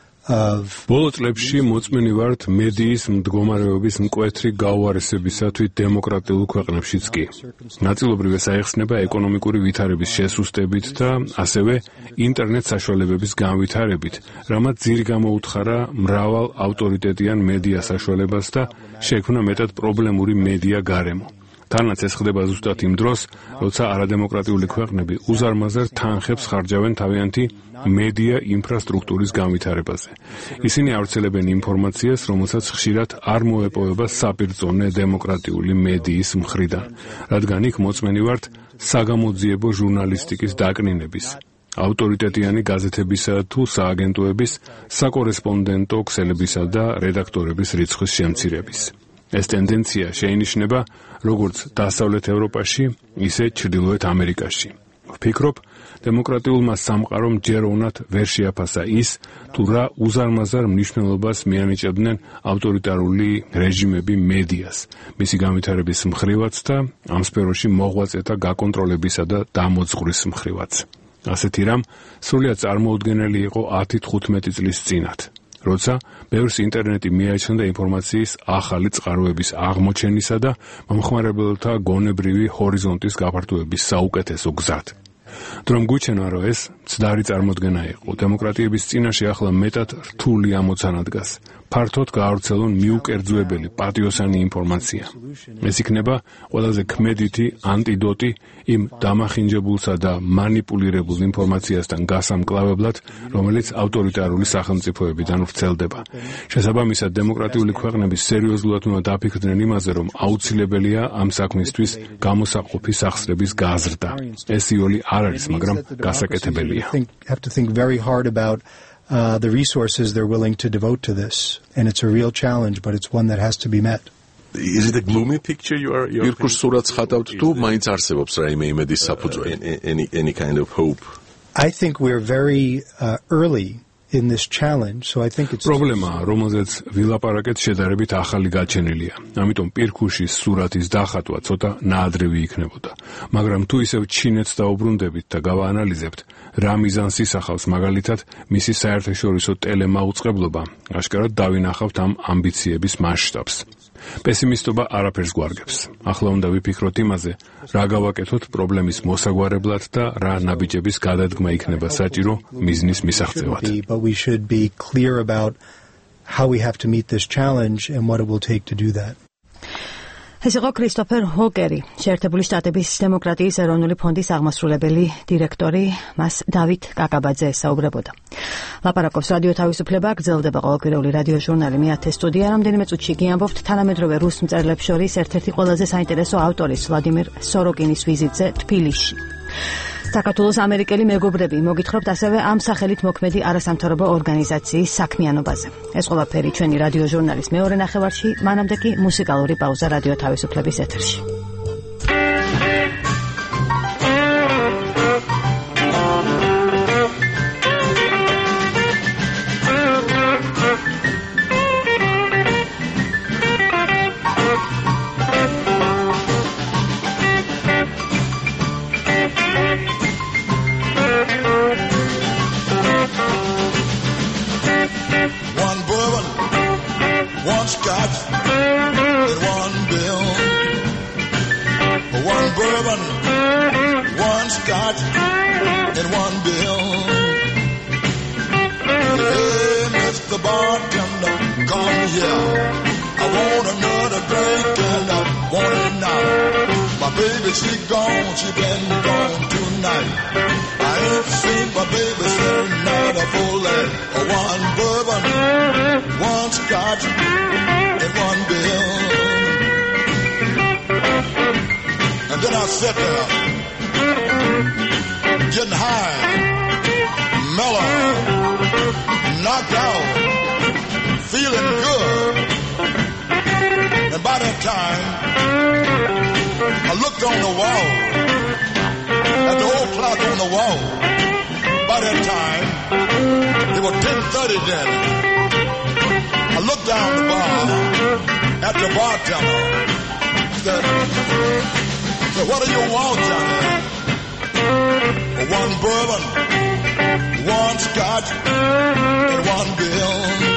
ბოლო წლებში მოწმენი ვართ მედიის მდგომარეობის მკვეთრი გაუარესებისათვის დემოკრატიულ ქვეყნებშიც კი. ნაწილობრივ ეს აიხსნება ეკონომიკური ვითარების შესუსტებით და ასევე ინტერნეტ საშუალებების განვითარებით, რამაც ძირი გამოუთხარა მრავალ ავტორიტეტიან მედია საშუალებას და შექმნა მეტად პრობლემური მედია გარემო. თანაც ეს ხდება ზუსტად იმ დროს, როცა არადემოკრატიული ქვეყნები უზარმაზარ თანხებს ხარჯავენ თავიანთი მედია ინფრასტრუქტურის განვითარებაზე. ისინი ავრცელებენ ინფორმაციას, რომელსაც ხშირად არ მოეპოვება საპირწონე დემოკრატიული მედიის მხრიდან, რადგან იქ მოწმენი ვართ საგამოძიებო ჟურნალისტიკის დაკნინების, ავტორიტეტიანი გაზეთებისა თუ სააგენტოების, საკორესპონდენტო ქსელებისა და რედაქტორების რიცხვის შემცირების. ეს ტენდენცია შეინიშნება როგორც დასავლეთ ევროპაში, ისე ჩრდილოეთ ამერიკაში. ვფიქრობ, დემოკრატიულმა სამყარომ ჯერ უნდათ ვერ შეაფასა ის, თუ რა უზარმაზარ მნიშვნელობას მიანიჭებდნენ ავტორიტარული რეჟიმები მედიას, მისი განვითარების მხრივაც და ამ სფეროში მოღვაწეთა გაკონტროლებისა და დამოძღვრის მხრივაც. ასეთი რამ სრულიად წარმოუდგენელი იყო 10-15 წლის წინათ. როცა ბევრს ინტერნეტი მიაჩნდა ინფორმაციის ახალი წყაროების აღმოჩენისა და მომხმარებელთა გონებრივი ჰორიზონტის გაფართოების საუკეთესო გზად. დრომ გვიჩვენა, რომ ეს მცდარი წარმოდგენა იყო. დემოკრატიების წინაშე ახლა მეტად რთული ამოცანა დგას. ფართოდ გაავრცელონ მიუკერძოებელი პატიოსანი ინფორმაცია. ეს იქნება ყველაზე ქმედითი ანტიდოტი იმ დამახინჯებულსა და მანიპულირებულ ინფორმაციასთან გასამკლავებლად, რომელიც ავტორიტარული სახელმწიფოებიდან ვრცელდება. შესაბამისად, დემოკრატიული ქვეყნები სერიოზულად უნდა დაფიქრდნენ იმაზე, რომ აუცილებელია ამ საქმისთვის გამოსაყოფი სახსრების გაზრდა. ეს იოლი არ არის, მაგრამ გასაკეთებელია. The resources they're willing to devote to this, and it's a real challenge, but it's one that has to be met. Is it a gloomy picture you are? Irkurs surats ხატავთ თუ მაინც არსებობს რაიმე იმედის საფუძველი? Any kind of hope? I think we're very early in this challenge, so I think it's პრობლემა, რომელზეც ვილაპარაკეთ, შედარებით ახალი გაჩენილია. ამიტომ პირქუშის სურათის დახატვა ცოტა ნაადრევი იქნებოდა. მაგრამ თუ ისევ ჩინეთს დაუბრუნდებით და გავაანალიზებთ, რა მიზანს ისახავს მაგალითად მისი საერთაშორისო ტელემაუწყებლობა, აშკარად დავინახავთ ამ ამბიციების მასშტაბს. პესიმისტობა არაფერს გვარგებს. ახლა უნდა ვიფიქროთ იმაზე, რა გავაკეთოთ პრობლემის მოსაგვარებლად და რა ნაბიჯების გადადგმა იქნება საჭირო მიზნის მისაღწევად. But we should be clear about how we have to meet this challenge and what it will take to do that. ეს იყო კრისტოფერ ჰოკერი, შეერთებული შტატების დემოკრატიის ეროვნული ფონდის აღმასრულებელი დირექტორი, მას დავით კაკაბაძე ესაუბრებოდა. ლაპარაკობს რადიო თავისუფლება, გრძელდება ყოველკვირეული რადიო ჟურნალი მეათე სტუდია. რამდენიმე წუთში გიამბობთ თანამედროვე რუს მწერლებს შორის ერთ-ერთი ყველაზე საინტერესო ავტორის ვლადიმირ სოროკინის ვიზიტზე თბილისში. საქართველოს ამერიკელი მეგობრები მოგითხრობთ ასევე ამ სახელით მოქმედი არასამთავრობო ორგანიზაციის საქმიანობაზე. ეს ყველაფერი ჩვენი რადიო ჟურნალის მეორე ნახევარში, მანამდე კი მუსიკალური პაუზა რადიო თავისუფლების ეთერში. one bourbon, one scotch, and one bill. Hey, Mr. Bartender, come here. I want another drink and I want it now. My baby, she gone, she been gone tonight. I ain't seen my baby since not a full day. One bourbon, one scotch, and one bill. And then I sat there, getting high, mellow, knocked out, feeling good. And by that time, I looked on the wall, at the old clock on the wall. By that time, it was 10:30 then. I looked down the bar at the bartender. Said, what do you want, Johnny? One bourbon, one scotch, and one bill.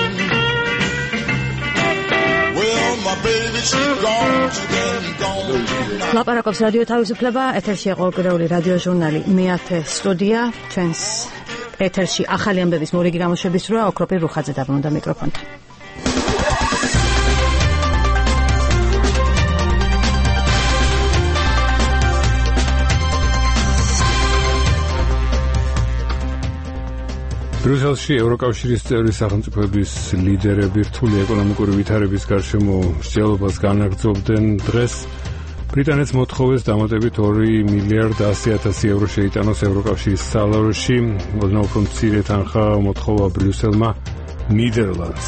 ლაპარაკობს რადიო თავისუფლება, ეთერში ყოველკვირეული რადიო ჟურნალი მეათე სტუდია, ჩვენს ეთერში ახალი ამბების მორიგი გამოშვების დროა, ოქროპირ რუხაძე დაბრუნდა მიკროფონთან. ბრიუსელში ევროკავშირის წევრი სახელმწიფოების ლიდერები რთული ეკონომიკური ვითარების გარშემო მსჯელობას განაგრძობდნენ დღეს. ბრიტანეთს მოთხოვეს დამატებით 2 მილიარდ 100.000 ევრო შეიტანოს ევროკავშირის სალაროში, ოდნავ უფრო მცირე თანხა მოთხოვა ბრიუსელმა ნიდერლანდს.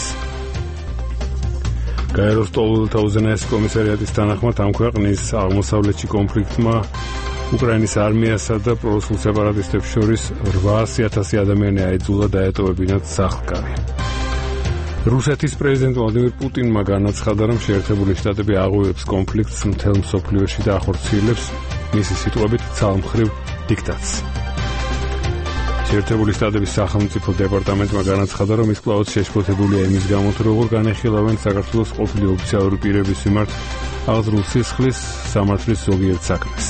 გაეროს ტოლთა უზენაეს კომისარიატის თანახმად ამ ქვეყნის აღმოსავლეთში კონფლიქტმა უკრაინის არმიასა და პრორუსულ სეპარატისტებს შორის 800.000 ადამიანი აიძულა დაეტოვებინათ სახლ-კარი. რუსეთის პრეზიდენტ ვლადიმირ პუტინმა განაცხადა, რომ შეერთებული შტატები აღუევებს კონფლიქტს მთელ მსოფლიოში და ახორციელებს მისი სიტყვებით ცალმხრივ დიქტატს. შეერთებული შტატების სახელმწიფო დეპარტამენტმა განაცხადა, რომ ის კვლავაც შეშფოთებულია იმის გამო, თუ როგორ განეხილავენ საქართველოს ყოფილი ოფიციალური პირების მიმართ აღძრულ სისხლის სამართლის ზოგიერთ საქმეს.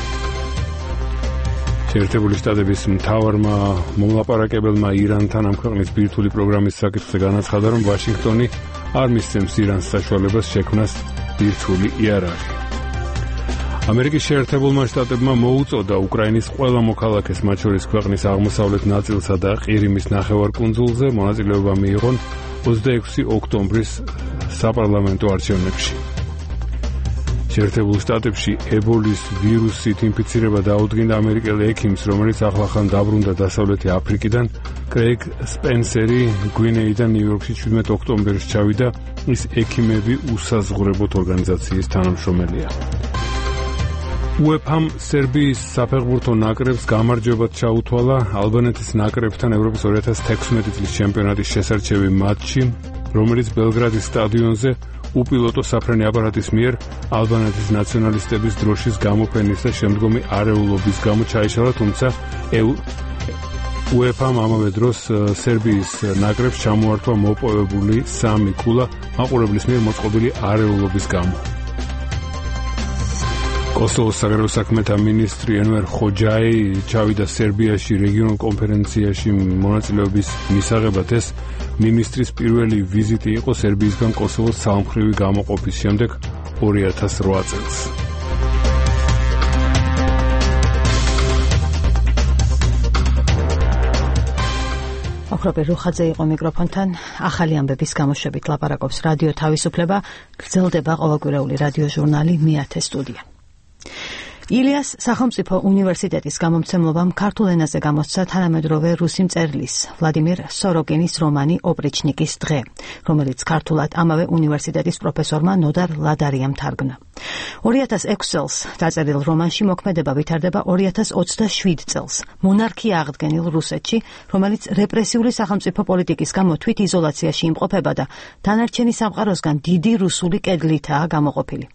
შეერთებული შტატების მთავარმა მომლაპარაკებელმა ირანთან ამ ქვეყნის ბირთვული პროგრამის საკითხზე განაცხადა, რომ ვაშინგტონი არ მისცემს ირანს საშუალებას შექმნას ბირთვული იარაღი. ამერიკის შეერთებულმა შტატებმა მოუწოდა უკრაინის ყველა მოქალაქეს, მათ შორის ქვეყნის აღმოსავლეთ ნაწილსა და ყირიმის ნახევარკუნძულზე მონაწილეობა მიიღონ 26 ოქტომბრის საპარლამენტო არჩევნებში. შეერთებულ შტატებში ებოლის ვირუსით ინფიცირება დაუდგინდა ამერიკელ ექიმს, რომელიც ახლახან დაბრუნდა დასავლეთი აფრიკიდან. კრეიგ სპენსერი გვინეიდან ნიუ-იორკში 17 ოქტომბერს ჩავიდა. ის ექიმები უსაზღვრებოთ ორგანიზაციის თანამშრომელია. UEFA-მ სერბიის საფეხბურთო ნაკრებს გამარჯვებად ჩაუთვალა ალბანეთის ნაკრებთან ევროპის 2016 წლის ჩემპიონატის შესარჩევი მატჩი, რომელიც ბელგრადის სტადიონზე უპილოტო საფრენი აპარატის მიერ ალბანეთის ნაციონალისტების დროშის გამოფენის და შემდგომი არეულობის გამო ჩაიშალა, თუმცა UEFA-მ ამავე დროს სერბიის ნაკრებს ჩამოართვა მოპოვებული 3 ქულა მაყურებლის მიერ მოწყობილი არეულობის გამო. კოსოვოს საგარეო საქმეთა მინისტრი ენვერ ხოჯაი ჩავიდა სერბიაში რეგიონულ კონფერენციაში მონაწილეობის მისაღებად. ეს მინისტრის პირველი ვიზიტი იყო სერბიისგან კოსოვოს სამმხრივი გამოყოფის შემდეგ 2008 წელს. ოქროპირ რუხაძე იყო მიკროფონთან. ახალი ამბების გამოშვებით ლაპარაკობს რადიო თავისუფლება, გრძელდება ყოველკვირეული რადიო ჟურნალი მეათე სტუდია. ილიას სახელმწიფო უნივერსიტეტის გამომცემლობამ ქართულ ენაზე გამოსცა თანამედროვე რუსი მწერლის ვლადიმირ სოროკინის რომანი ოპრიჩნიკის დღე, რომელიც ქართულად ამავე უნივერსიტეტის პროფესორმა ნოდარ ლადარიამ თარგმნა. 2006 წელს დაწერილ რომანში მოქმედება ვითარდება 2027 წელს, მონარქია აღდგენილ რუსეთში, რომელიც რეპრესიული სახელმწიფო პოლიტიკის გამო თვით იზოლაციაში იმყოფება და დანარჩენი სამყაროსგან დიდი რუსული კედლითაა გამოყოფილი.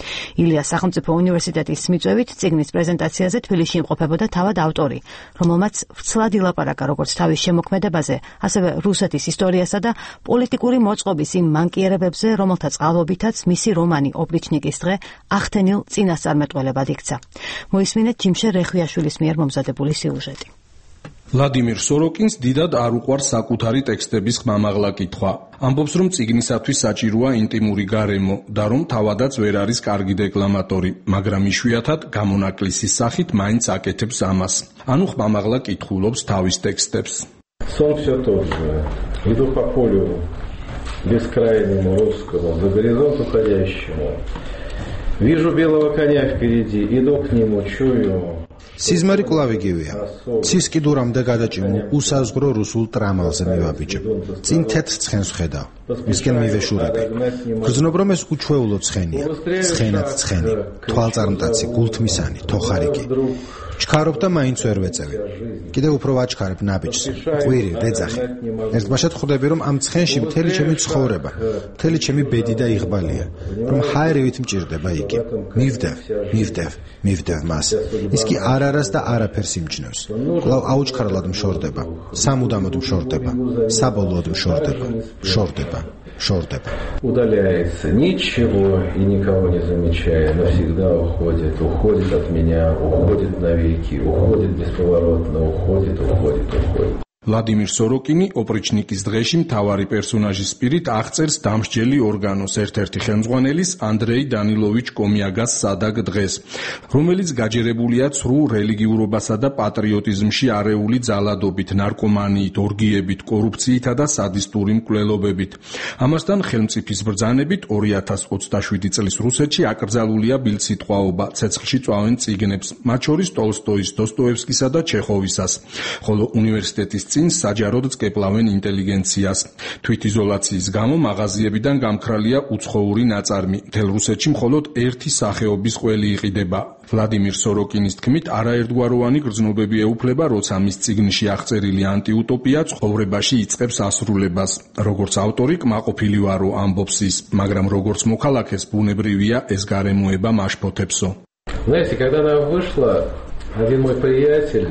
ილიას სახელმწიფო უნივერსიტეტის მიწვევით წიგნის პრეზენტაციაზე თბილისში იმყოფებოდა თავად ავტორი, რომელმაც ვრცლად ილაპარაკა როგორც თავის შემოქმედებაზე, ასევე რუსეთის ისტორიასა და პოლიტიკური მოწყობის იმ მანკიერებებზე, რომელთა წყალობითაც მისი რომანი ოპრიჩნიკის დღე ახთენილ წინასწარმეტყველებად იქცა. მოისმინეთ ჯიმშე რეხვიაშვილის მიერ მომზადებული სიუჟეტი. ვლადიმირ სოროკინს დიდად არ უყვარს საკუთარი ტექსტების ხმამაღლა კითხვა. ამბობს, რომ წიგნისათვის საჭიროა ინტიმური გარემო და რომ თავადაც ვერ არის კარგი დეკლამატორი, მაგრამ იშვიათად გამონაკლისის სახით маინც აკეთებს ამას. ანუ ხმამაღლა კითხულობს თავის ტექსტებს. Сон все тот же. Иду по полю бескрайнему русскому, за горизонт уходящему. Вижу белого коня впереди, иду к нему, чую. სიზმარი კლავიგივია. ცის კიდურამდე გადაჭიმულ უსაზღვრო რუსულ ტრამალზე მივაბიჯებ. წინ თეთრ ცხენს ვხედავ. მისკენ მივეშურები. გრძნობ რომ ეს უჩვეულო ცხენია. ცხენად ცხენი, თვალწარმტაცი, გულთმისანი, თოხარიკი. ჩქარობ და მაინც ვერ ვეწევი. კიდევ უფრო ვაჩქარებ ნაბიჯს. ყვირი, ვეძახი. ერთბაშად ხვდები რომ ამ ცხენში მთელი ჩემი ცხოვრება, მთელი ჩემი ბედი და იღბალია, რომ ჰაერივით მჭირდება იგი. მივდევ მას. ის კი არარას და არაფერს იმჩნევს. კვლავ აუჩქარლად მშორდება, სამუდამოდ მშორდება, საბოლოოდ მშორდება. Удаляется, ничего и никого не замечая, навсегда уходит от меня, уходит навеки, уходит бесповоротно, уходит. ვლადიმირ სოროკინი ოპრიჩნიკის დღეში მთავარი პერსონაჟის პირით აღწერს დამსჯელი ორგანოს ერთ-ერთი ხელმძღვანელის ანდრეი დანილოვიჩ კომიაგას სადაგ დღეს, რომელიც გაჯერებულია ცრუ რელიგიურობასა და პატრიოტიზმში არეული ძალადობით, ნარკომანიით, ორგიებით, კორუფციითა და სადისტური მკვლელობებით. ამასთან ხელმწიფის ბრძანებით 2027 წლის რუსეთში აკრძალულია ბილსიტყვაობა, ცეცხლში წვავენ წიგნებს, მათ შორის ტოლსტოის, დოსტოევსკისა და ჩეხოვისას, ხოლო უნივერსიტეტის წინ საჯაროდ წკეპლავენ ინტელიგენციას. თვითიზოლაციის გამო მაღაზიებიდან გამქრალია უცხოური ნაწარმი. მთელ რუსეთში მხოლოდ ერთი სახეობის ყველი იყიდება. ვლადიმირ სოროკინის თქმით, არაერთგვაროვანი გრძნობები ეუფლება, როცა მის წიგნში აღწერილი ანტიუტოპია ცხოვრებაში იწყებს ასრულებას. როგორც ავტორი კმაყოფილი ვარო, ამბობს ის, მაგრამ როგორც მოქალაქეს ბუნებრივია ეს გარემოება მაშფოთებსო. Знаете, когда она вышла, один мой приятель,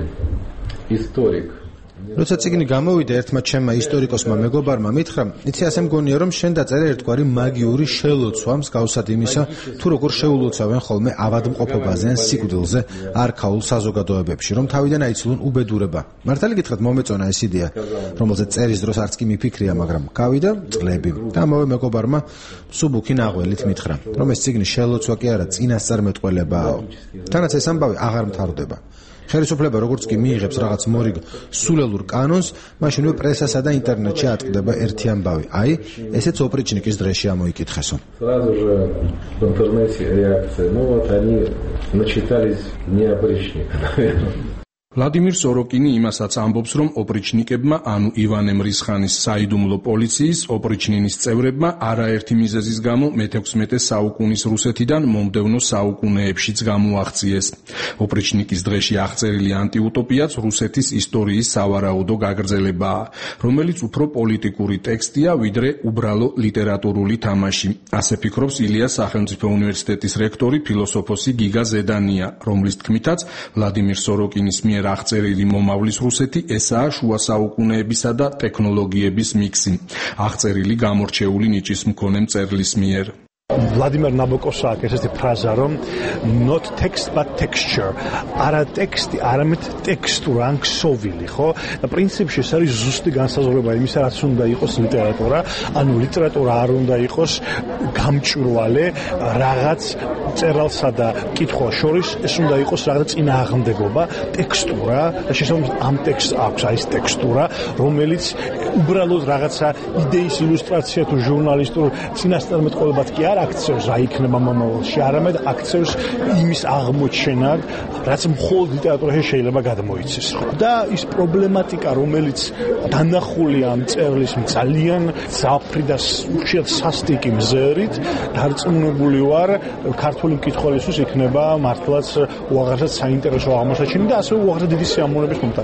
историк, როცა წიგნი გამოვიდა, ერთმა ჩემმა ისტორიკოსმა მეგობარმა მითხრა, იცი ასე მგონია რომ შენ დაწერე ერთგვარი მაგიური შელოცვა მსგავსად იმისა, თუ როგორ შეულოცავენ ხოლმე ავადმყოფობაზე ან სიკვდილზე არქაულ საზოგადოებებში, რომ თავიდან აიცილონ უბედურება. მართალი გითხრათ, მომეწონა ეს იდეა, რომელზეც წერის დროს არც კი მიფიქრია, მაგრამ გავიდა წყლები. და ამავე მეგობარმა სუბუქი ნაღველით მითხრა, რომ ეს წიგნი შელოცვა კი არა, წინასწარმეტყველებაა. თანაც ეს ამბავი აღარ მთავრდება. ხელისუფლება როგორც კი მიიღებს რაღაც მორიგ სულელურ კანონს, მაშინვე პრესასა და ინტერნეტში ატყდება ერთი ამბავი. აი, ესეც ოპრიჩნიკის დღეში ამოიკითხესო. Сразу же в интернете реакция. Ну вот они начитались не опричника, наверное. ვლადიმირ სოროკინი იმასაც ამბობს, რომ ოპრიჩნიკებმა, ანუ ივანე მრისხანის საიდუმლო პოლიციის ოპრიჩნინის წევრებმა არაერთი მიზეზის გამო მე-16 საუკუნის რუსეთიდან მომდევნო საუკუნეებშიც გამოაღწიეს. ოპრიჩნიკის დღეში აღწერილი ანტიუტოპიაც რუსეთის ისტორიის სავარაუდო გაგრძელებაა, რომელიც უფრო პოლიტიკური ტექსტია, ვიდრე უბრალო ლიტერატურული თამაში. ასე ფიქრობს ილიას სახელმწიფო უნივერსიტეტის რექტორი ფილოსოფოსი გიგა ზედანია, რომლის თქმითაც ვლადიმირ სოროკინის მიერ აღწერილი მომავლის რუსეთი ესაა შუა საუკუნეებისა და ტექნოლოგიების მიქსი, აღწერილი გამორჩეული ნიჭის მქონე მწერლის მიერ. Vladimir Nabokov აქვს ესეთი ფრაზა, რომ not text but texture. არა ტექსტი, არამედ ტექსტურა, ან ქსოვილი, ხო? და პრინციპში ეს არის ზუსტი განსაზღვრება იმისა, რაც უნდა იყოს ლიტერატურა, ანუ ლიტერატურა არ უნდა იყოს გამჭვირვალე რაღაც წერალსა და კითხვა შორის, ეს უნდა იყოს რაღაც წინააღმდეგობა, ტექსტურა, და შესაბამისად ამ ტექსტს აქვს აი ეს ტექსტურა, რომელიც უბრალოდ რაღაცა იდეის ილუსტრაცია თუ ჟურნალისტურ წინასწარმეტყველებად კი არ აქცევს რა იქნება მომავალში, არამედ აქცევს იმის აღმოჩენად, რაც მხოლოდ ლიტერატურაში შეიძლება გადმოიცეს. და ის პრობლემატიკა, რომელიც დანახულია ამ წერლის ძალიან ძაფრი და უშიათ სასტიკი მზერით, დარწმუნებული ვარ, ქართული მკითხველისთვის იქნება მართლაც უაღრესად საინტერესო აღმოჩენი და ასევე უაღრესად დიდი სიამოვნების მომტანიც.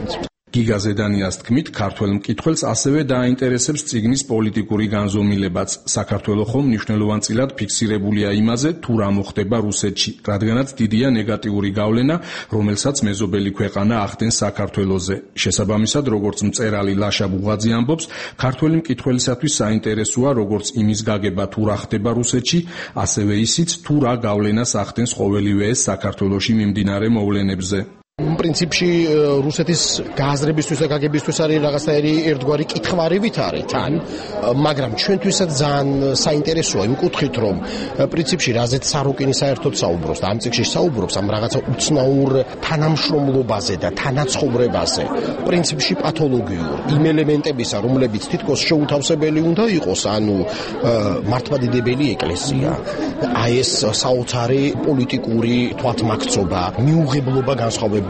გიგა ზედანიას თქმით, ქართველ მკითხველს ასევე დააინტერესებს წიგნის პოლიტიკური განზომილებაც. საქართველო ხომ მნიშვნელოვანწილად ფიქსირებულია იმაზე, თუ რა მოხდება რუსეთში, რადგანაც დიდია ნეგატიური გავლენა, რომელსაც მეზობელი ქვეყანა ახდენს საქართველოზე. შესაბამისად, როგორც მწერალი ლაშა ბუღაძე ამბობს, ქართველი მკითხველისათვის საინტერესოა როგორც იმის გაგება თუ რა ხდება რუსეთში, ასევე ისიც თუ რა გავლენას ახდენს ყოველივე ეს საქართველოში მიმდინარე მოვლენებზე. პრინციპში რუსეთის გააზრებისთვის და გაგებისთვის არის რაღაცნაირი ერთგვარი კითხვარივით არის თან, მაგრამ ჩვენთვისაც ძალიან საინტერესოა იმ კუთხით, რომ პრინციპში რაზეც საროკინი საერთოდ საუბრობს და ამ წიგნში საუბრობს ამ რაღაცა უცნაურ თანამშრომლობაზე და თანაცხოვრებაზე, პრინციპში პათოლოგიურ იმ ელემენტებისა, რომლებიც თითქოს შეუთავსებელი უნდა იყოს, ანუ მართლმადიდებელი ეკლესია, აი ეს საოცარი პოლიტიკური თვალთმაქცობა, მიუღებლობა განსხვავებული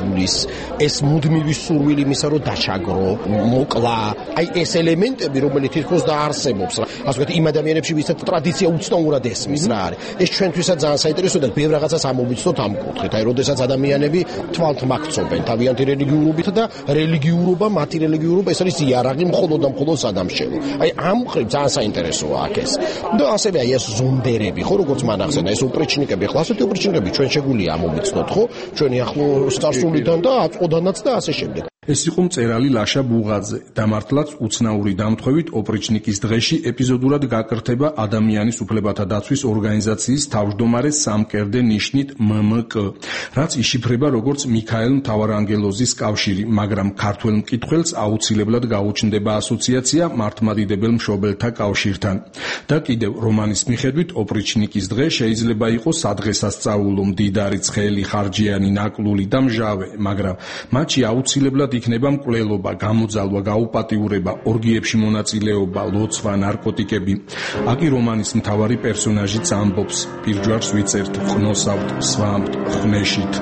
ეს მუდმივი სურვილი იმისა, რომ დაჩაგრო, მოკლა, აი ეს ელემენტები, რომელიც თითქოს დაარსებობს, ასე ვთქვათ, იმ ადამიანებში, ვისაც ტრადიცია უცნაურად ესმის რა არის. ეს ჩვენთვისაც ძალიან საინტერესოა და ბევრ რაღაცას ამოვიცნოთ ამ კუთხით. აი, როდესაც ადამიანები თვალთ მაქცობენ თავიანთი რელიგიურობით და რელიგიურობა, მათი რელიგიურობა ეს არის იარაღი მხოლოდ და მხოლოდ სადამშევი. აი, ამ მხრივ ძალიან საინტერესოა აქ ეს. და ასევე აი ეს ზონდერები, ხო, როგორც მან ახსენა, ეს ოპრეჩნიკები, ხო, ასეთი ოპრეჩნიკები ჩვენ შეგვიძლია ამოვიცნოთ, ხო? ჩვენი ახლო სტარსულიდან და აწყოდანაც და ასე შემდეგ. ეს იყო მწერალი ლაშა ბუღაძე. დამართლაც უცნაური დამთხვევით ოპრეჩნიკის დღეში ეპიზოდურად გაკრთება ადამიანის უფლებათა დაცვის ორგანიზაციის თავმჯდომარე სამკერდე ნიშნით MMK, რაც იშიფრება როგორც მიქაელ მთავარანგელოზის კავშირი, მაგრამ ქართველ მკითხველს აუცილებლად გაუჩნდება ასოციაცია მართლმადიდებელ მშობელთა კავშირთან. და კიდევ რომანის მიხედვით ოპრეჩნიკის დღე შეიძლება იყოს სადღესასწაულო, მდიდარი, ცხელი, ხარჯიანი, ნაკლული და მჟავე, მაგრამ მათში აუცილებლად იქნება მკვლელობა, გამოძალვა, გაუპატიურება, ორგიებში მონაწილეობა, ლოცვა, ნარკოტიკები. აქ რომანის მთავარი პერსონაჟიც ამბობს: პირჯვარს ვიწერთ, ხნოსავთ, სვამთ, ხნეშით.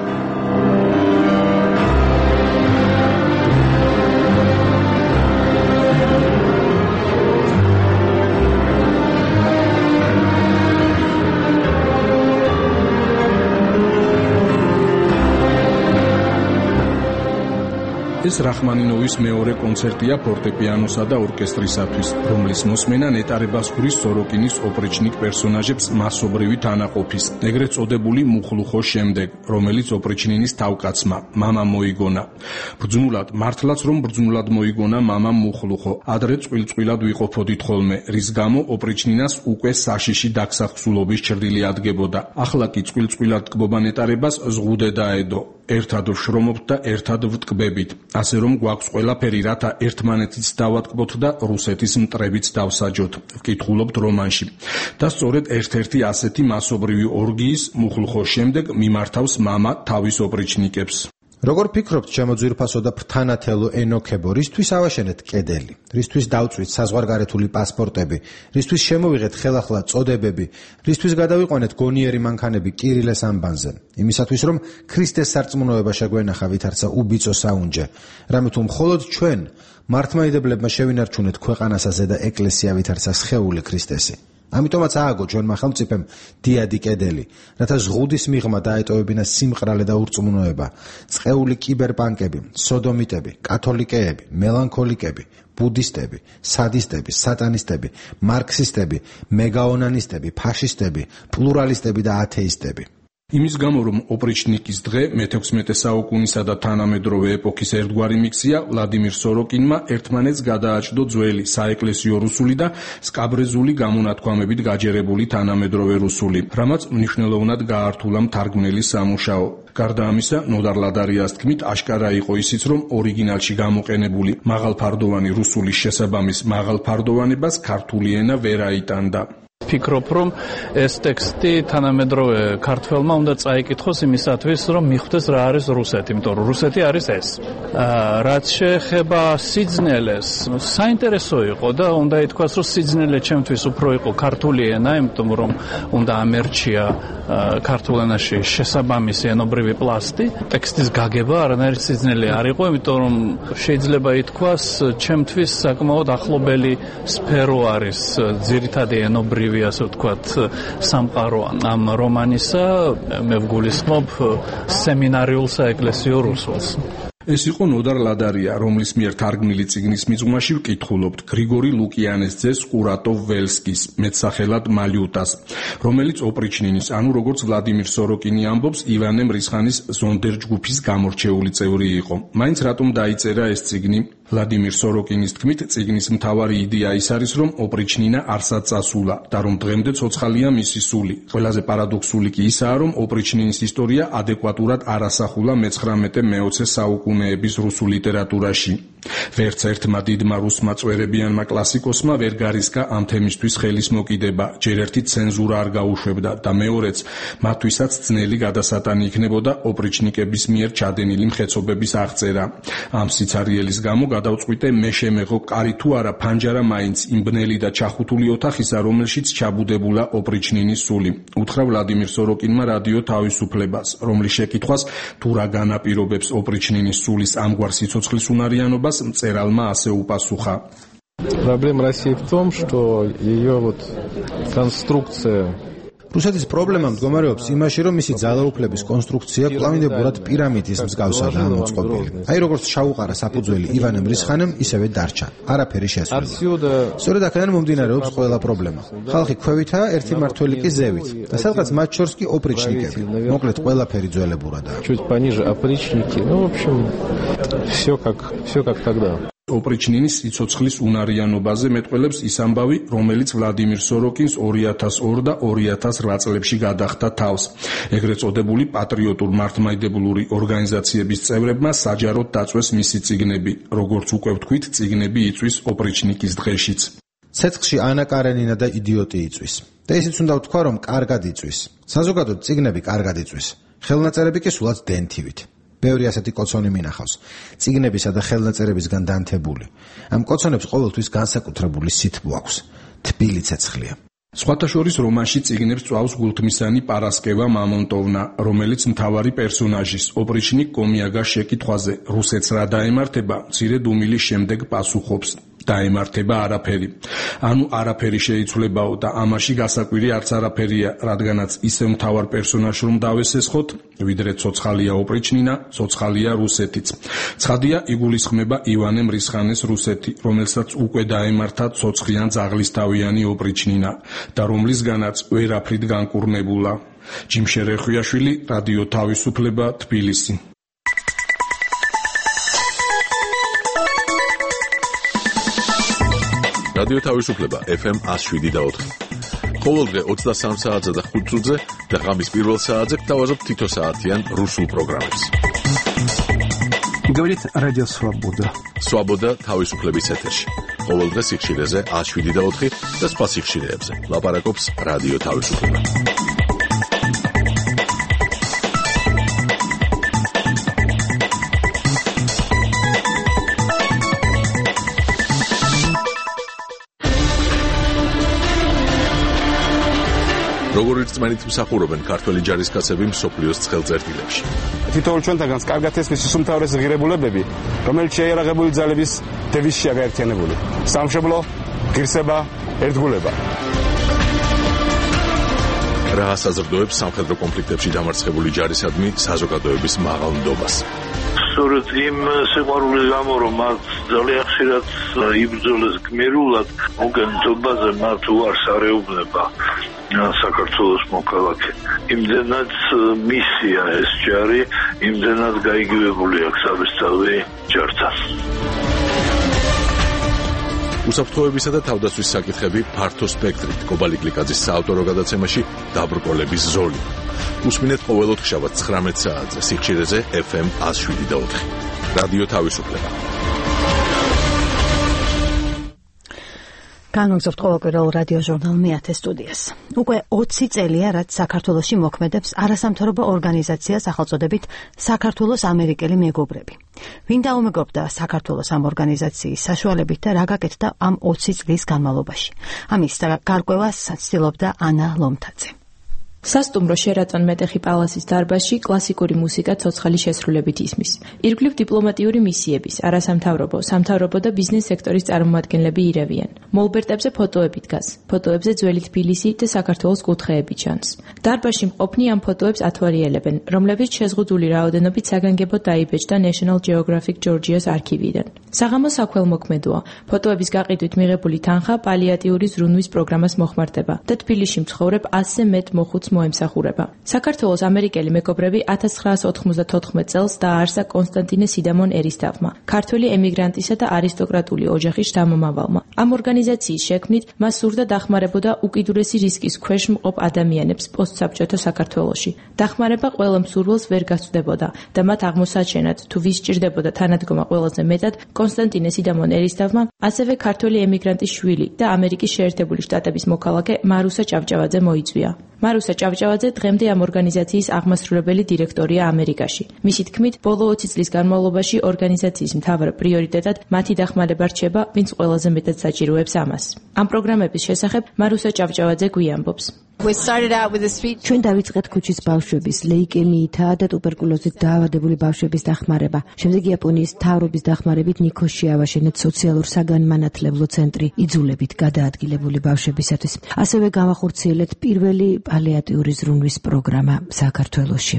ეს რახმანინოვის მეორე კონცერტია ფორტეპიანოსა და ორკესტრისათვის, რომლის მოსმენა ნეტარებას ხურის სოროკინის ოპრეჩნიკ პერსონაჟებს მასობრივი თანაყოფის, ეგრეთ წოდებული მუხლუხოს შემდეგ, რომელიც ოპრეჩნინის თავკაცმა, მამამ მოიგონა. ბრძნულად, მართლაც რომ ბრძნულად მოიგონა მამამ მუხლუხო, ადრე წვილწვილად ვიყოფოდით ხოლმე, რის გამო ოპრეჩნინას უკვე საშიში დაგსახსულობის ჭრილი ადგებოდა. ახლა კი წვილწვილად ტკბობა ნეტარებას ზღუდე დაედო. ერთად ვშრომობთ და ერთად ვტკბებით. ასე რომ გვაქვს ყველაფერი, რათა ერთმანეთიც დავატკბოთ და რუსეთის მტრებიც დავსაჯოთ, ვკითხულობთ რომანში. და სწორედ ერთ-ერთი ასეთი მასობრივი ორგიის მუხლუხოს შემდეგ მიმართავს მამა თავის ოპრეჩნიკებს. როგორ ფიქრობთ, შემოძვირფასო და ფრთანათელო ენოქებო, რისთვის ავაშენეთ კედელი? რისთვის დავწვით საზღვარგარეთული პასპორტები? რისთვის შემოვიღეთ ხელახლა წოდებები? რისთვის გადავიყვანეთ გონიერი მანქანები კირილეს ამბანზე? იმისათვის, რომ ქრისტეს სარწმუნოება შეგვენახა ვითარცა უბიწო საუნჯე. რამე თუ მხოლოდ ჩვენ მართლმადიდებლებმა შევინარჩუნეთ ქვეყანასა და ეკლესია ვითარცა სხეული ქრისტესი. ამიტომაც ააგო ჩვენმა ხელმწიფემ დიადი კედელი, რათა ზღუდის მიღმა დაეტოვებინა სიმყრალე და ურწმუნოება, წყეული კიბერპანკები, სოდომიტები, კათოლიკეები, მელანქოლიკები, ბუდისტები, სადისტები, სატანისტები, მარქსისტები, მეგაონანისტები, ფაშისტები, პლურალისტები და ათეისტები. იმის გამო, რომ ოპრეჩნიკის დღე მე-16 საუკუნისა და თანამედროვე ეპოქის ერთგვარი მიქსია, ვლადიმირ სოროკინმა ერთმანეთს გადააჭდო ძველი საეკლესიო რუსული და სკაბრეზული გამონათქვამებით გაჯერებული თანამედროვე რუსული, რამაც მნიშვნელოვნად გაართულა მთარგმნელის სამუშაო. გარდა ამისა, ნოდარ ლადარიას თქმით, აშკარა იყო ისიც, რომ ორიგინალში გამოყენებული მაღალფარდოვანი რუსულის შესაბამის მაღალფარდოვანებას ქართული ენა ვერ აიტანდა. ფიქრობ, რომ ეს ტექსტი თანამედროვე ქართველმა უნდა წაიკითხოს იმისათვის, რომ მიხვდეს რა არის რუსეთი, იმიტომ რომ რუსეთი არის ეს. რაც შეეხება სიძნელეს, საინტერესო იყო და უნდა ითქვას, რომ სიძნელე ჩემთვის უფრო იყო ქართული ენა, იმიტომ რომ უნდა ამერჩია ქართულ ენაში შესაბამისი ენობრივი პლასტი. ტექსტის გაგება არანაირი სიძნელე არ იყო, იმიტომ რომ შეიძლება ითქვას, ჩემთვის საკმაოდ ახლობელი სფერო არის ძირითადი ენობრივი, ასე ვთქვათ, სამყარო ამ რომანისა, მე ვგულისხმობ სემინარიულ საეკლესიო რუსულს. ეს იყო ნოდარ ლადარია, რომლის მიერ თარგმნილი წიგნის მიღმაში ვკითხულობთ გრიგორი ლუკიანეს ძეს კურატოვ ველსკის, მეტსახელად მალიუტას, რომელიც ოპრიჩნინის, ანუ როგორც ვლადიმირ სოროკინი ამბობს, ივანე მრისხანის ზონდერ ჯგუფის გამორჩეული წევრი იყო. მაინც რატომ დაიწერა ეს წიგნი? ვლადიმირ სოროკინის თქმით, წიგნის მთავარი იდეა ის არის, რომ ოპრიჩნინა არსად წასულა და რომ დღემდე ცოცხალია მისი სული. ყველაზე პარადოქსული კი ისაა, რომ ოპრიჩნინის ისტორია ადეკვატურად არ ასახულა მე-19-მე-20 საუკუნეების რუსულ ლიტერატურაში. ვერც ერთმა დიდმა რუსმა წვერებიანმა კლასიკოსმა ვერ გარისკა ამ თემისთვის ხელის მოკიდება, ჯერ ერთი ცენზურა არ გაუშვებდა და მეორეც მათთვისაც ძნელი გადასატანი იქნებოდა ოპრიჩნიკების მიერ ჩადენილი მხეცობების აღწერა. ამ სიცარიელის გამო გადავწყვიტე მე შემეღო კარი თუ არა ფანჯარა მაინც იმ ბნელი და ჩახუთული ოთახისა, რომელშიც ჩაბუდებულა ოპრიჩნინის სული. უთხრა ვლადიმირ სოროკინმა რადიო თავისუფლებას, რომლის შეკითხვას თუ რა განაპირობებს ოპრიჩნინის სულის ამგვარ სიცოცხლის უნარიანობას, მწერალმა ასე უპასუხა. Проблема России в том, что ее конструкция რუსეთის პრობლემა მდგომარეობს იმაში, რომ მისი ძალაუფლების კონსტრუქცია კვლავინდებურად პირამიდის მსგავსადაა მოწყობილი. აი როგორც ჩაუყარა საფუძველი ივანე მრისხანემ, ისევე დარჩა. არაფერი შესრულდა. სწორედ აქედან მომდინარეობს ყველა პრობლემა. ხალხი ქვევითაა, ერთი მართველი კი ზევით და სადღაც მათ შორს კი ოპრიჩნიკები. მოკლედ ყველაფერი ძველებურადაა. Чуть пониже опричники. Ну, в общем, все как тогда. ოპრიჩნინის სიცოცხლის უნარიანობაზე მეტყველებს ის ამბავი, რომელიც ვლადიმირ სოროკინს 2002 და 2008 წლებში გადახდა თავს. ეგრეთ წოდებული პატრიოტულ მართლმადიდებლური ორგანიზაციების წევრებმა საჯაროდ დაწვეს მისი წიგნები, როგორც უკვე ვთქვით, წიგნები იწვის ოპრიჩნიკის დღეშიც. ცეცხლში ანა კარენინა და იდიოტი იწვის. და ისიც უნდა ვთქვა, რომ კარგად იწვის. საზოგადოდ წიგნები კარგად იწვის. ხელნაწერები კი სულაც დენთივით. ბევრი ასეთი კოცონი მინახავს, წიგნებისა და ხელნაწერებისგან დანთებული. ამ კოცონებს ყოველთვის განსაკუთრებული სითბო აქვს, თბილი ცეცხლია. სხვათა შორის რომანში წიგნებს წვავს გულთმისანი პარასკევა მამონტოვნა, რომელიც მთავარი პერსონაჟის ოპრიჩნიკ კომიაგას შეკითხვაზე რუსეთს რა დაემართება, მცირე დუმილის შემდეგ პასუხობს: დაემართება არაფერი. ანუ არაფერი შეიცვლებაო და ამაში გასაკვირი არც არაფერია, რადგანაც ისევ მთავარ პერსონაჟს რომ დავესესხოთ, ვიდრე ცოცხალია ოპრიჩნინა, ცოცხალია რუსეთიც. ცხადია, იგულისხმება ივანე მრისხანეს რუსეთი, რომელსაც უკვე დაემართა ცოცხლიან ძაღლისთავიანი ოპრიჩნინა და რომლისგანაც ვერაფრით განკურნებულა. ჯიმშე რეხვიაშვილი, რადიო თავისუფლება, თბილისი. რადიო თავისუფლება FM 107.4. ყოველდღე 23 საათზე და 5 წუთზე და ღამის პირველ საათზე გთავაზობ თითო საათიან რუსულ პროგრამებს. Говорит Радио Свобода. Свобода თავისუფლების ეთერში. ყოველდღე სიხშირეზე 107.4 და სხვა სიხშირეებზე. ლაპარაკობს რადიო თავისუფლება. როგორიც წმენით მსახურობენ ქართველი ჯარისკაცები მსოფლიოს ცხელწერტილებში. თითოეულ ჩვენთაგანს კარგად ესმის უმთავრესი ღირებულებები, რომელიც შეიარაღებული ძალების დევიზშია გაერთიანებული. სამშობლო, ღირსება, ერთგულება. რა საზრდოებს სამხედრო კონფლიქტებში დამარცხებული ჯარისადმი საზოგადოების მაღალ ნდობას. სწორედ იმ სიყვარულის გამო, რომ მათ ძალიან ხშირად იბრძოლეს გმირულად, მოგენთობაზე მათ უარს არეუბნება საქართველოს მოქალაქე. იმდენად მისია ეს ჯარი, იმდენად გაიგივებული აქვს საბესწავლი ჯართან. უსაფრთხოებისა და თავდაცვის საკითხები ფართო სპექტრით. კობალი გლიკაძის საავტორო გადაცემაში დაბრკოლების ზოლი. უსმინეთ ყოველ ოთხშაბათს 19 საათზე სიხშირეზე FM 107.4. რადიო თავისუფლება. განვაგრძობთ ყოველკვირეულ რადიო ჟურნალ მეათე სტუდიას. უკვე 20 წელია, რაც საქართველოში მოქმედებს არასამთავრობო ორგანიზაცია სახელწოდებით საქართველოს ამერიკელი მეგობრები. ვინ დაუმეგობრდა საქართველოს ამ ორგანიზაციის საშუალებით და რა გაკეთდა ამ 20 წლის განმავლობაში? ამის გარკვევას ცდილობდა ანა ლომთაძე. სასტუმრო შერატონ მეტეხი პალასის დარბაზში კლასიკური მუსიკა ცოცხალი შესრულებით ისმის. ირგვლივ დიპლომატიური მისიების, არასამთავრობო, სამთავრობო და ბიზნეს სექტორის წარმომადგენლები ირევიან. მოლბერტებზე ფოტოები დგას. ფოტოებზე ძველი თბილისი და საქართველოს კუთხეები ჩანს. დარბაზში მყოფნი ამ ფოტოებს ათვალიერებენ, რომლებიც შეზღუდული რაოდენობით საგანგებოდ დაიბეჭდა National Geographic Georgia's არქივიდან. საღამო საქველმოქმედოა. ფოტოების გაყიდვით მიღებული თანხა პალიატიური ზრუნვის პროგრამას მოხმარდება და თბილისში მცხოვრებ 100-ზე მეტ მოხუცს მოემსახურება. საქართველოს ამერიკელი მეგობრები 1994 წელს დააარსა კონსტანტინე სიდამონ ერისთავმა, ქართველი ემიგრანტისა და არისტოკრატული ოჯახის შთამომავალმა. ამ ორგანიზაციის შექმნით მას სურდა დახმარებოდა უკიდურესი რისკის ქვეშ მყოფ ადამიანებს პოსტსაბჭოთა საქართველოში. დახმარება ყველა მსურველს ვერ გასწდებოდა და მათ აღმოსაჩენად თუ ვის სჭირდებოდა თანადგომა ყველაზე მეტად კონსტანტინე სიდამონ ერისთავმა, ასევე ქართველი ემიგრანტის შვილი და ამერიკის შეერთებული შტატების მოქალაქე მარუსა ჭავჭავაძე მოიწვია. მარუსა ჭავჭავაძე დღემდე ამ ორგანიზაციის აღმასრულებელი დირექტორია ამერიკაში. მისი თქმით, ბოლო 20 წლის განმავლობაში ორგანიზაციის მთავარ პრიორიტეტად მათი დახმარება რჩება, ვინც ყველაზე მეტად საჭიროებს ამას. ამ პროგრამების შესახებ მარუსა ჭავჭავაძე გვიამბობს. ჩვენ დავიწყეთ ქუჩის ბავშვების ლეიკემიითა და ტუბერკულოზით დაავადებული ბავშვების დახმარება. შემდეგ იაპონიის მთავრობის დახმარებით ნიქოში ავაშენეთ სოციალურ-საგანმანათლებლო ცენტრი იძულებით გადაადგილებული ბავშვებისათვის. ასევე გავახორციელეთ პირველი პალიატიური ზრუნვის პროგრამა საქართველოში.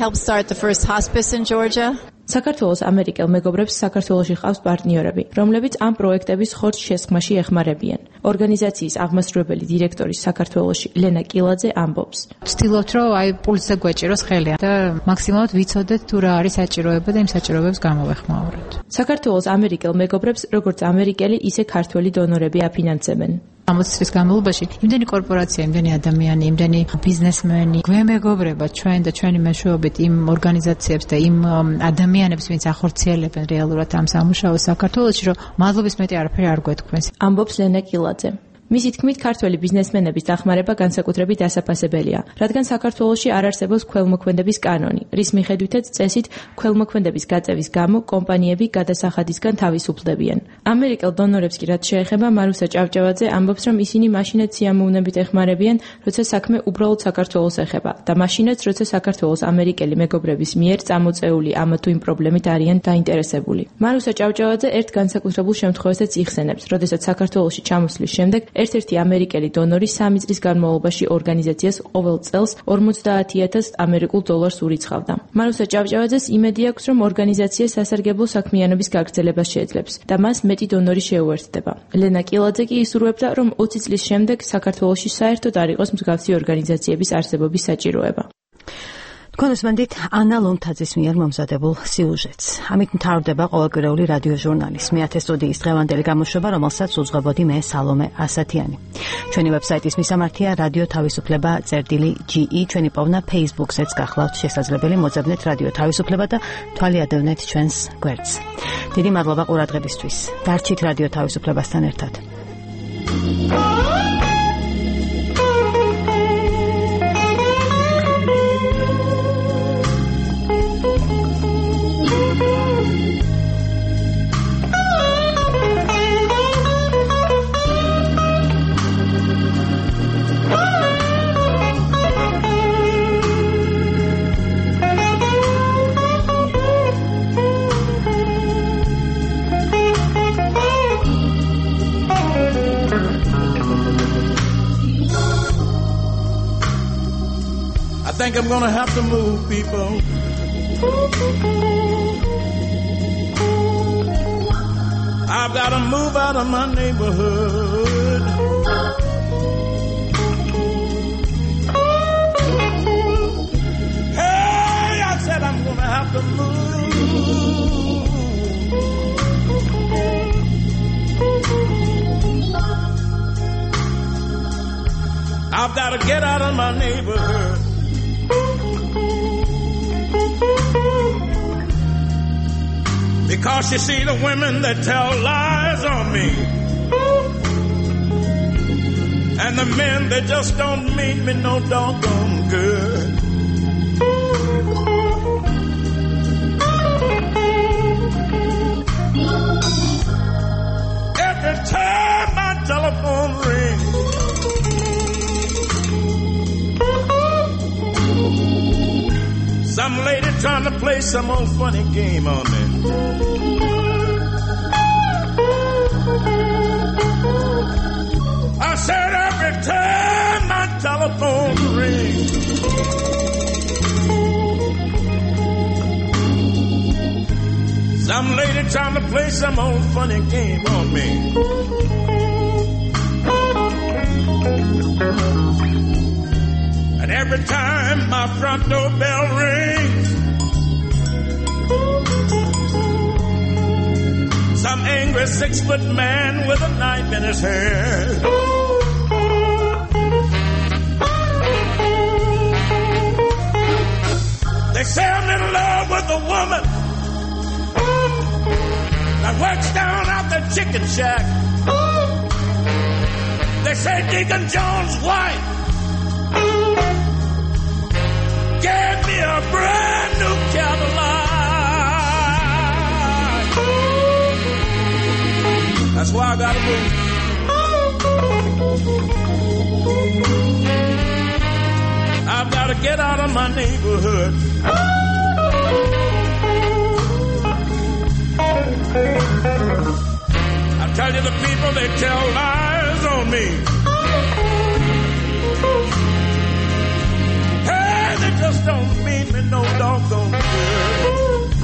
საქართველოს ამერიკელ მეგობრებს საქართველოში ყავს პარტნიორები, რომლებიც ამ პროექტების ხორცს შესხმაში ეხმარებიან. ორგანიზაციის აღმასრულებელი დირექტორის საქართველოში ლენა კილაძე ამბობს. ვცდილობთ, რომ პულსზე გვეჭიროს ხელი და მაქსიმალურად ვიცოდეთ თუ რა არის საჭიროება და იმ საჭიროებებს გამოვეხმაუროთ. საქართველოს ამერიკელ მეგობრებს როგორც ამერიკელი, ისე ქართველი დონორები აფინანსებენ. 60 წლის განმავლობაში იმდენი კორპორაცია, იმდენი ადამიანი, იმდენი ბიზნესმენი გვემეგობრება ჩვენ და ჩვენი მეშვეობით იმ ორგანიზაციებს და იმ ადამიანებს, ვინც ახორციელებენ რეალურად ამ სამუშაოს საქართველოში, რომ მადლობის მეტი არაფერი არ გვეთქვეს. ამბობს ლენა კილაძე. მისი თქმით, ქართველი ბიზნესმენების დახმარება განსაკუთრებით დასაფასებელია, რადგან საქართველოში არ არსებობს ქველმოქმედების კანონი, რის მიხედვითაც წესით ქველმოქმედების გაწევის გამო კომპანიები გადასახადისგან თავისუფლდებიან. ამერიკელ დონორებს კი რაც შეეხება, მარუსა ჭავჭავაძე ამბობს, რომ ისინი მაშინაც სიამოვნებით ეხმარებიან, როცა საქმე უბრალოდ საქართველოს ეხება და მაშინაც, როცა საქართველოს ამერიკელი მეგობრების მიერ წამოწეული ამა თუ იმ პრობლემით არიან დაინტერესებული. მარუსა ჭავჭავაძე ერთ განსაკუთრებულ შემთხვევასაც იხსენებს, როდესაც საქართველოში ჩამოსვლის შემდეგ ერთ-ერთი ამერიკელი დონორი 3 წლის განმავლობაში ორგანიზაციას ყოველ წელს 50,000 ამერიკულ დოლარს ურიცხავდა. მარუსა ჭავჭავაძეს იმედი აქვს, რომ ორგანიზაცია სასარგებლო საქმიანობის გაგრძელებას შეძლებს და მას მეტი დონორი შეუერთდება. ლენა კილაძე კი ისურვებდა, რომ 20 წლის შემდეგ საქართველოში საერთოდ არ იყოს მსგავსი ორგანიზაციების არსებობის საჭიროება. კონსმანდით ანა ლონთაძის მიერ მომზადებულ სიუჟეტს. ამით მთავრდება ყოველკვირეული რადიო ჟურნალის მეათე სტუდიის დღევანდელი გამოშვება, რომელსაც უძღვებოდი მე სალომე ასათიანი. ჩვენი ვებსაიტის მისამართია რადიო თავისუფლება წერტილი.ge. ჩვენი პოვნა Facebook-ზეც გახლავთ შესაძლებელი, მოძებნეთ რადიო თავისუფლება და თვალი ადევნეთ ჩვენს გვერდს. დიდი მადლობა ყურადღებისთვის. დარჩით რადიო თავისუფლებასთან ერთად. I think I'm gonna have to move, people. I've got to move out of my neighborhood. Hey, I said I'm gonna have to move. I've got to get out of my neighborhood. Because you see the women that tell lies on me, and the men that just don't mean me no doggone good. Every time my telephone rings, Some lady trying to play some old funny game on me. I said every time my telephone rings, some lady trying to play some old funny game on me. And every time my front door bell rings, some angry 6-foot man with a knife in his hand. They say I'm in love with a woman that works down at the chicken shack. They say Deacon Jones' wife gave me a brand new Cadillac. That's why I gotta move. I've gotta get out of my neighborhood. I tell you, the people, they tell lies on me. Hey, they just don't mean me no doggone good.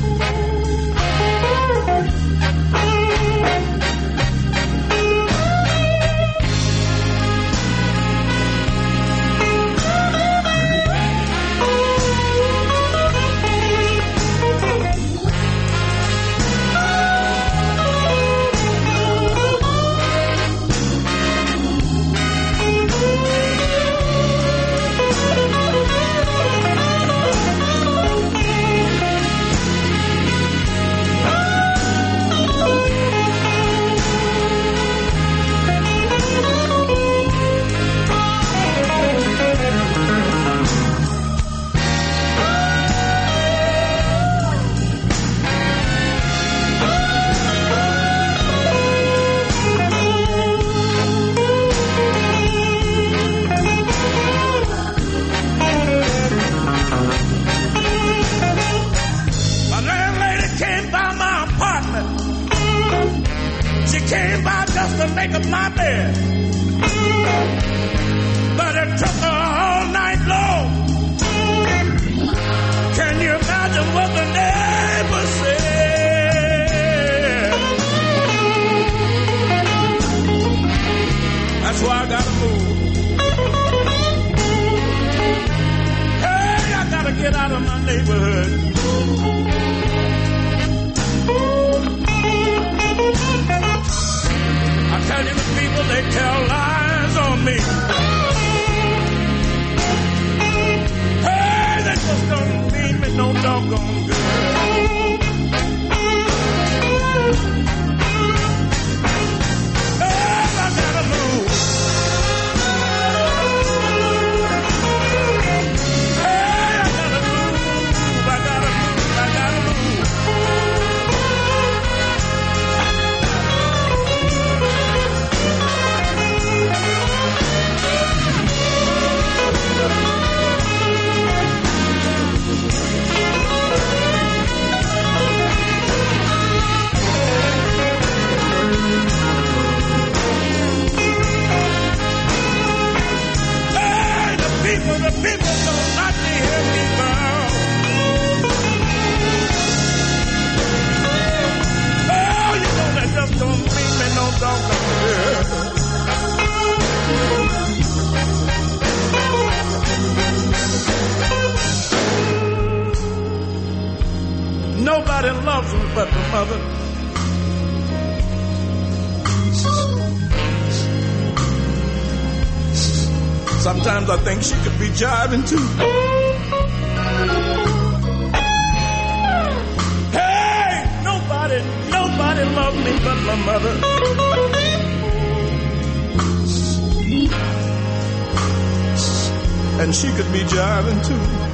Nobody loves me but my mother. Sometimes I think she could be jiving too. Hey, nobody loves me but my mother. And she could be jiving too.